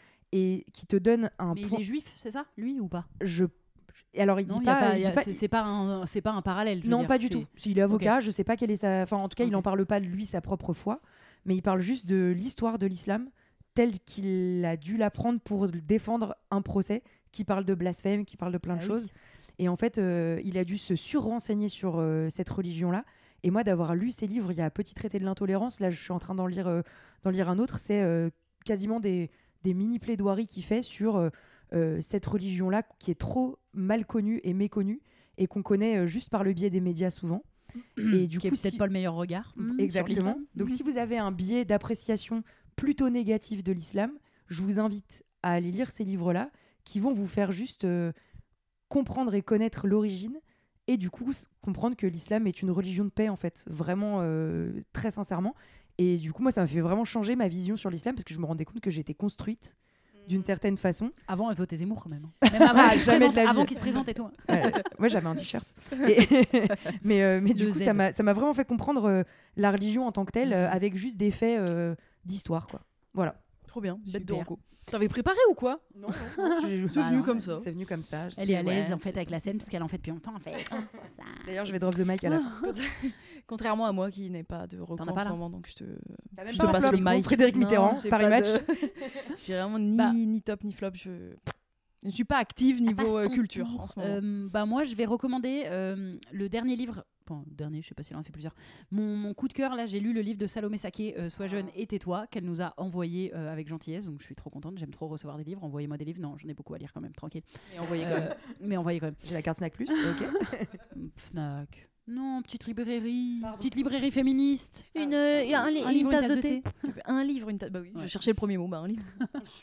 et qui te donne un Mais point. il est juif, c'est ça, lui ou pas? Je alors il Non, dit y a pas, pas- il y a- dit pas- c'est c'est pas un, c'est pas un parallèle. je veux non, dire, pas du c'est- tout. S'il est avocat, je sais pas quelle est sa. Enfin, en tout cas, il Ok. en parle pas de lui, sa propre foi, mais il parle juste de l'histoire de l'islam telle qu'il a dû l'apprendre pour défendre un procès qui parle de blasphème, qui parle de plein de Ah oui. choses. Et en fait, euh, il a dû se surrenseigner sur euh, cette religion-là. Et moi, d'avoir lu ces livres, il y a Petit traité de l'intolérance. Là, je suis en train d'en lire, euh, d'en lire un autre. C'est euh, quasiment des, des mini plaidoiries qu'il fait sur euh, euh, cette religion-là qui est trop mal connue et méconnue et qu'on connaît euh, juste par le biais des médias souvent. Et du qui est coup, peut-être si- pas le meilleur regard. hmm, sur Exactement. l'islam. Donc, si vous avez un biais d'appréciation plutôt négatif de l'islam, je vous invite à aller lire ces livres-là qui vont vous faire juste euh, comprendre et connaître l'origine et du coup s- comprendre que l'islam est une religion de paix en fait, vraiment euh, très sincèrement. Et du coup, moi, ça m'a fait vraiment changer ma vision sur l'islam parce que je me rendais compte que j'étais construite d'une certaine façon. Avant, elle votait Zemmour quand même. hein. Même avant Ah, qu'il se jamais présente- de la vie. avant qu'il se présente et tout. Ouais, moi j'avais un t-shirt. Et- mais euh, mais du Le coup Z. ça m'a ça m'a vraiment fait comprendre euh, la religion en tant que telle euh, Mhm. avec juste des faits euh, d'histoire quoi. Voilà. Trop bien, bête de Super. reco. T'avais préparé ou quoi? Non, C'est venu comme ça. C'est venu comme ça. je Elle sais, est à l'aise ouais, en fait c'est- avec la scène parce qu'elle en fait depuis longtemps. En fait. Ça. D'ailleurs, je vais drop the mic à la fin. Contrairement à moi qui n'ai pas de reco T'en as en pas, ce là moment, donc je te, T'as même je pas te un passe flop, le mic. Frédéric Non, Mitterrand, j'ai Paris pas Match. de- J'ai vraiment ni, Bah. ni top ni flop. Je je ne suis pas active niveau À euh, son culture tour. en ce moment. Euh, bah moi, je vais recommander euh, le dernier livre. Bon, le dernier, je sais pas si elle en a fait plusieurs. Mon, mon coup de cœur, là, j'ai lu le livre de Salomé Saké, euh, Sois jeune et tais-toi, qu'elle nous a envoyé euh, avec gentillesse. Donc je suis trop contente. J'aime trop recevoir des livres. Envoyez-moi des livres. Non, j'en ai beaucoup à lire quand même. Tranquille. Et envoyé quand Euh, même. mais envoyez quand même. J'ai la carte Snack Plus, ok. Fnac. Non, petite librairie. Pardon. Petite librairie féministe. Une, euh, un, li- Un une livre, tasse de thé. thé. Un livre, une tasse. Bah oui, je Ouais. cherchais le premier mot. Bah un livre.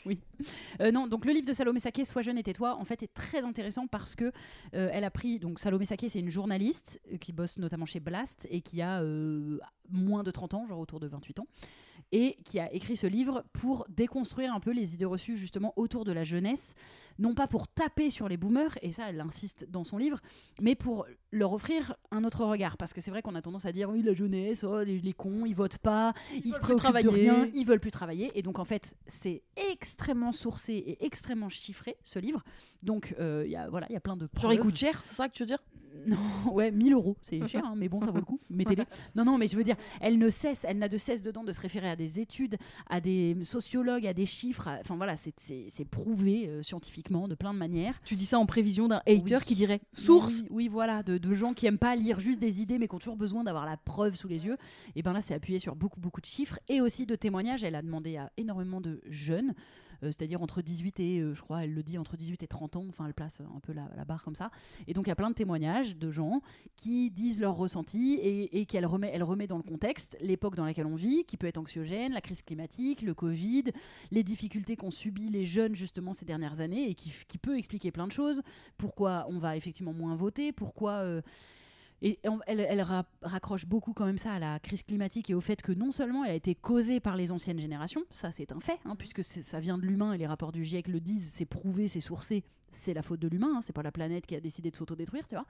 Euh, non, donc le livre de Salomé Saké, Sois jeune et tais-toi, en fait, est très intéressant parce que euh, elle a pris. Donc Salomé Saké, c'est une journaliste euh, qui bosse notamment chez Blast et qui a euh, moins de trente ans, genre autour de vingt-huit ans, et qui a écrit ce livre pour déconstruire un peu les idées reçues justement autour de la jeunesse, non pas pour taper sur les boomers, et ça elle insiste dans son livre, mais pour leur offrir un autre regard, parce que c'est vrai qu'on a tendance à dire oui la jeunesse, oh, les, les cons, ils votent pas, ils, se veulent plus préoccupent de travailler. rien, ils veulent plus travailler, et donc en fait c'est extrêmement sourcé et extrêmement chiffré ce livre, donc euh, il y a voilà il y a plein de preuves. Genre il coûte cher, c'est ça que tu veux dire? Non, ouais, mille euros, c'est cher, hein, mais bon, ça vaut le coup, mettez-les. Non, non, mais je veux dire, elle ne cesse, elle n'a de cesse dedans de se référer à des études, à des sociologues, à des chiffres, à- enfin voilà, c'est- c'est c'est prouvé euh, scientifiquement de plein de manières. Tu dis ça en prévision d'un hater Oui. qui dirait source. Oui, oui, voilà, de, de gens qui aiment pas lire juste des idées, mais qui ont toujours besoin d'avoir la preuve sous les yeux. Et ben là, c'est appuyé sur beaucoup, beaucoup de chiffres et aussi de témoignages. Elle a demandé à énormément de jeunes, euh, c'est-à-dire entre dix-huit et, euh, je crois, elle le dit, entre dix-huit et trente ans. Enfin, elle place un peu la, la barre comme ça. Et donc, il y a plein de témoignages de gens qui disent leurs ressentis et, et qu'elle remet, elle remet dans le contexte l'époque dans laquelle on vit, qui peut être anxiogène, la crise climatique, le Covid, les difficultés qu'ont subies les jeunes justement ces dernières années et qui, qui peut expliquer plein de choses. Pourquoi on va effectivement moins voter, pourquoi... euh, et on- elle, elle ra- raccroche beaucoup quand même ça à la crise climatique et au fait que non seulement elle a été causée par les anciennes générations, ça c'est un fait, hein, puisque c'est- ça vient de l'humain et les rapports du GIEC le disent, c'est prouvé, c'est sourcé, c'est la faute de l'humain, hein, c'est pas la planète qui a décidé de s'autodétruire, tu vois.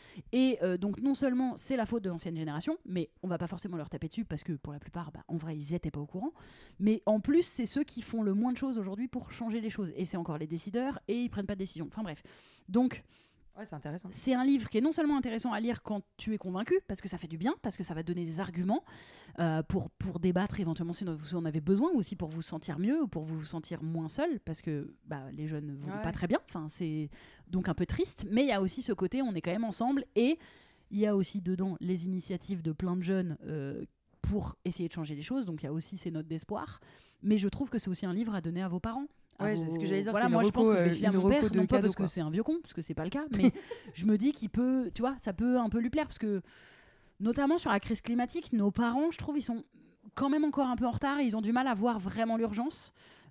Et euh, donc non seulement c'est la faute de l'ancienne génération, mais on va pas forcément leur taper dessus parce que pour la plupart, bah, en vrai, ils étaient pas au courant. Mais en plus, c'est ceux qui font le moins de choses aujourd'hui pour changer les choses. Et c'est encore les décideurs et ils prennent pas de décision. Enfin bref. Donc Ouais, c'est intéressant. c'est un livre qui est non seulement intéressant à lire quand tu es convaincu, parce que ça fait du bien, parce que ça va donner des arguments euh, pour, pour débattre éventuellement si vous en avez besoin, ou aussi pour vous sentir mieux, ou pour vous sentir moins seul, parce que bah, les jeunes ne vont Ouais. pas très bien. Enfin, c'est donc un peu triste, mais il y a aussi ce côté, on est quand même ensemble, et il y a aussi dedans les initiatives de plein de jeunes euh, pour essayer de changer les choses, donc il y a aussi ces notes d'espoir. Mais je trouve que c'est aussi un livre à donner à vos parents. à Ouais, vos- c'est ce que j'allais dire, Voilà, c'est une moi je pense reco, que je vais euh, filer à une mon père, reco de non pas cadeau, parce que quoi. c'est un vieux con, parce que c'est pas le cas, mais je me dis qu'il peut, tu vois, ça peut un peu lui plaire, parce que notamment sur la crise climatique, nos parents, je trouve, ils sont quand même encore un peu en retard, ils ont du mal à voir vraiment l'urgence.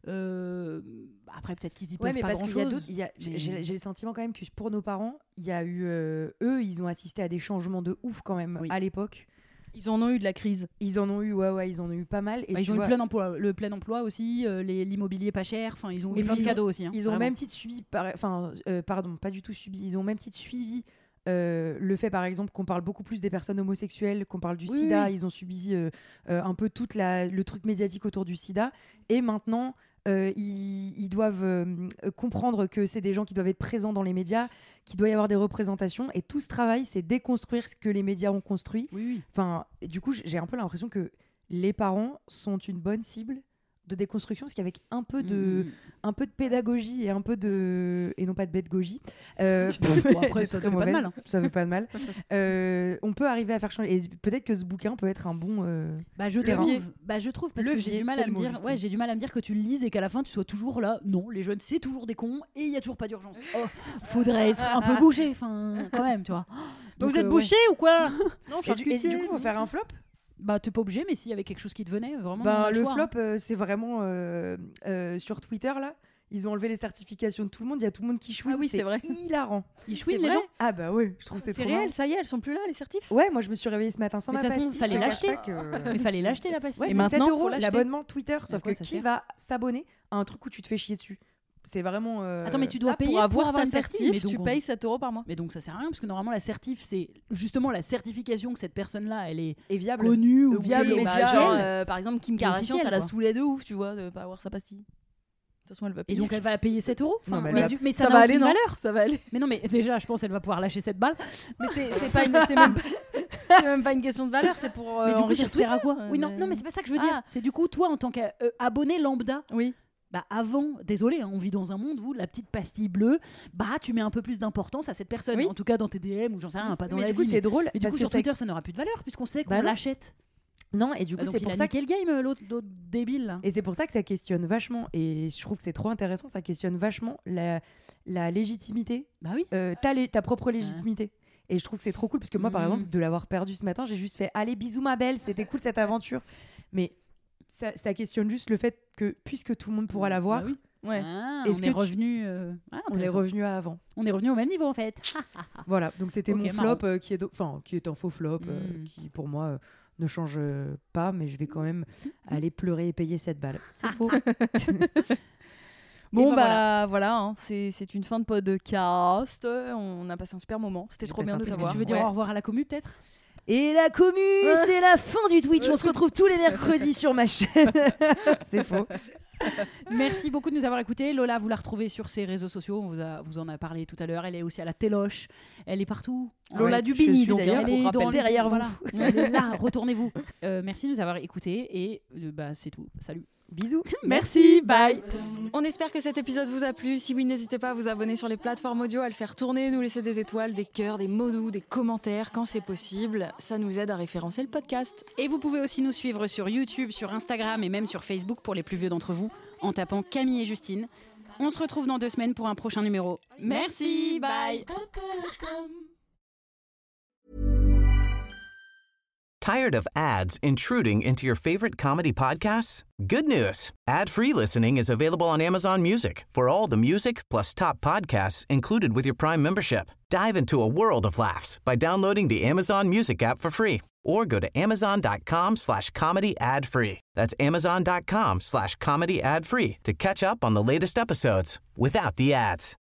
Euh, après, peut-être qu'ils y peuvent Ouais, mais pas parce qu'il y a grand-chose. d'autres. il y a- j'ai- mais- J'ai j'ai le sentiment quand même que pour nos parents, il y a eu. euh, eux, ils ont assisté à des changements de ouf quand même Oui. à l'époque. Ils en ont eu de la crise. Ils en ont eu, ouais, ouais, ils en ont eu pas mal. Et Bah, tu ils ont eu vois, plein d'emplois, le plein emploi aussi, euh, les- l'immobilier pas cher, enfin ils ont Et eu plein puis de ils ont- cadeaux aussi. hein, Ils ont vraiment. même titre suivi, par- enfin, euh, pardon, pas du tout suivi. Ils ont même titre suivi euh, le fait, par exemple, qu'on parle beaucoup plus des personnes homosexuelles, qu'on parle du Oui, SIDA. oui. Ils ont subi euh, euh, un peu tout le truc médiatique autour du SIDA. Et maintenant, euh, ils, ils doivent euh, comprendre que c'est des gens qui doivent être présents dans les médias, qu'il doit y avoir des représentations. Et tout ce travail, c'est déconstruire ce que les médias ont construit. Oui, oui. Enfin, et du coup, j'ai un peu l'impression que les parents sont une bonne cible de déconstruction, parce qu'avec un peu de Mm, mm, un peu de pédagogie et un peu de et non pas de pédagogie, euh, Bon, après, des ça très fait pas de mauvaises, mal, hein. ça fait pas de mal. Euh, on peut arriver à faire changer, et peut-être que ce bouquin peut être un bon euh, Bah je Levier. trouve, bah je trouve parce que Levier, j'ai du mal c'est à le me mot, dire, Justine. ouais, j'ai du mal à me dire que tu le lises et qu'à la fin tu sois toujours là. Non, les jeunes c'est toujours des cons et il y a toujours pas d'urgence. Oh, faudrait être un peu bouché, enfin quand même, tu vois. Donc, vous êtes euh, bouché ou quoi? Non, et, du, et du coup, faut faire un flop. ouais. Bah t'es pas obligé, mais s'il y avait quelque chose qui te venait, vraiment. on Ben, a le choix, flop, hein. euh, c'est vraiment euh, euh, sur Twitter là. Ils ont enlevé les certifications de tout le monde. Il y a tout le monde qui chouine. Ah oui, c'est vrai. hilarant. Ils chouinent c'est les vrai. gens. Ah bah ouais, je trouve que c'est C'est trop réel, marrant. ça y est, elles sont plus là, les certifs. Ouais, moi je me suis réveillée ce matin sans Mais ma de toute façon, pastille, fallait je te cache l'acheter. pas que- Mais fallait l'acheter la pastille. Ouais, Et c'est maintenant, sept faut euros l'acheter. l'abonnement Twitter, À sauf quoi que ça qui sert va s'abonner à un truc où tu te fais chier dessus? C'est vraiment. euh, Attends, mais tu dois Là, payer pour avoir ta une certif, mais certif, donc tu on- payes sept euros par mois. Mais donc ça sert à rien parce que normalement la certif c'est justement la certification que cette personne-là elle est est viable. connue ou Oui, viable mais ou bah, officielle. genre, euh, par exemple, Kim Et Kardashian, ça officielle, la quoi. saoulait de ouf, tu vois, de pas avoir sa pastille. De toute façon, elle va Et payer. donc elle va payer sept euros. Non, Enfin, mais mais, elle va- du- mais ça, ça n'a va aller, aucune non valeur. Ça va aller. Mais non, mais déjà, je pense qu'elle va pouvoir lâcher cette balle. Mais c'est c'est pas une, c'est même, pas- c'est même pas une question de valeur, c'est pour. euh, mais du coup, enrichir ça sert à Twitter. quoi Oui, non, non, mais c'est pas ça que je veux dire. Ah. C'est du coup, toi, en tant qu'abonné lambda, Oui. bah avant, désolé, hein, on vit dans un monde où la petite pastille bleue, bah tu mets un peu plus d'importance à cette personne. Oui. En tout cas, dans tes D M ou j'en sais rien, pas dans mais la du coup, vie. c'est drôle. Mais du parce coup, que sur ça- Twitter, ça n'aura plus de valeur puisqu'on sait qu'on Bah non. l'achète. Non, et du coup, Ah, donc c'est il pour a ça niqué le game, l'autre l'autre débile. Là. Et c'est pour ça que ça questionne vachement, et je trouve que c'est trop intéressant, ça questionne vachement la, la légitimité, Bah oui. euh, ta, lé- ta propre légitimité. Et je trouve que c'est trop cool, parce que moi, par Mhm. exemple, de l'avoir perdu ce matin, j'ai juste fait « Allez, bisous ma belle, c'était cool cette aventure ». Mais ça, ça questionne juste le fait que, puisque tout le monde pourra l'avoir, Bah oui. Ouais. Ah, Est-ce on que est tu- revenu. euh, ah, on est intéressant. revenu à avant. On est revenu au même niveau en fait. Voilà, donc c'était Ok, mon marrant. flop, euh, qui, est do- enfin, qui est un faux flop, euh, Mhm. qui pour moi euh, ne change euh, pas, mais je vais quand même aller pleurer et payer cette balle. C'est faux. Bon, ben bah voilà, hein, c'est c'est une fin de podcast. On a passé un super moment. C'était J'ai trop passé bien un de très te Est-ce bon que voir. tu veux dire Ouais. au revoir à la commu peut-être Et la commu, c'est la fin du Twitch. On se retrouve tous les mercredis sur ma chaîne. C'est faux. Merci beaucoup de nous avoir écoutés. Lola, vous la retrouvez sur ses réseaux sociaux. On vous, a, vous en a parlé tout à l'heure. Elle est aussi à la Téloche. Elle est partout. Lola Ouais, je Dubini, suis donc, d'ailleurs, hein, Elle pour est dans rappel. les- derrière vous. voilà. Elle est là. Retournez-vous. Euh, merci de nous avoir écoutés. Et euh, bah, c'est tout. Salut. Bisous. Merci. Bye. On espère que cet épisode vous a plu. Si oui, n'hésitez pas à vous abonner sur les plateformes audio, à le faire tourner, nous laisser des étoiles, des cœurs, des mots doux, des commentaires quand c'est possible. Ça nous aide à référencer le podcast. Et vous pouvez aussi nous suivre sur YouTube, sur Instagram et même sur Facebook pour les plus vieux d'entre vous en tapant Camille et Justine. On se retrouve dans deux semaines pour un prochain numéro. Merci. Bye. Tired of ads intruding into your favorite comedy podcasts? Good news. Ad-free listening is available on Amazon Music for all the music plus top podcasts included with your Prime membership. Dive into a world of laughs by downloading the Amazon Music app for free or go to amazon.com slash comedy ad free. That's amazon.com slash comedy ad free to catch up on the latest episodes without the ads.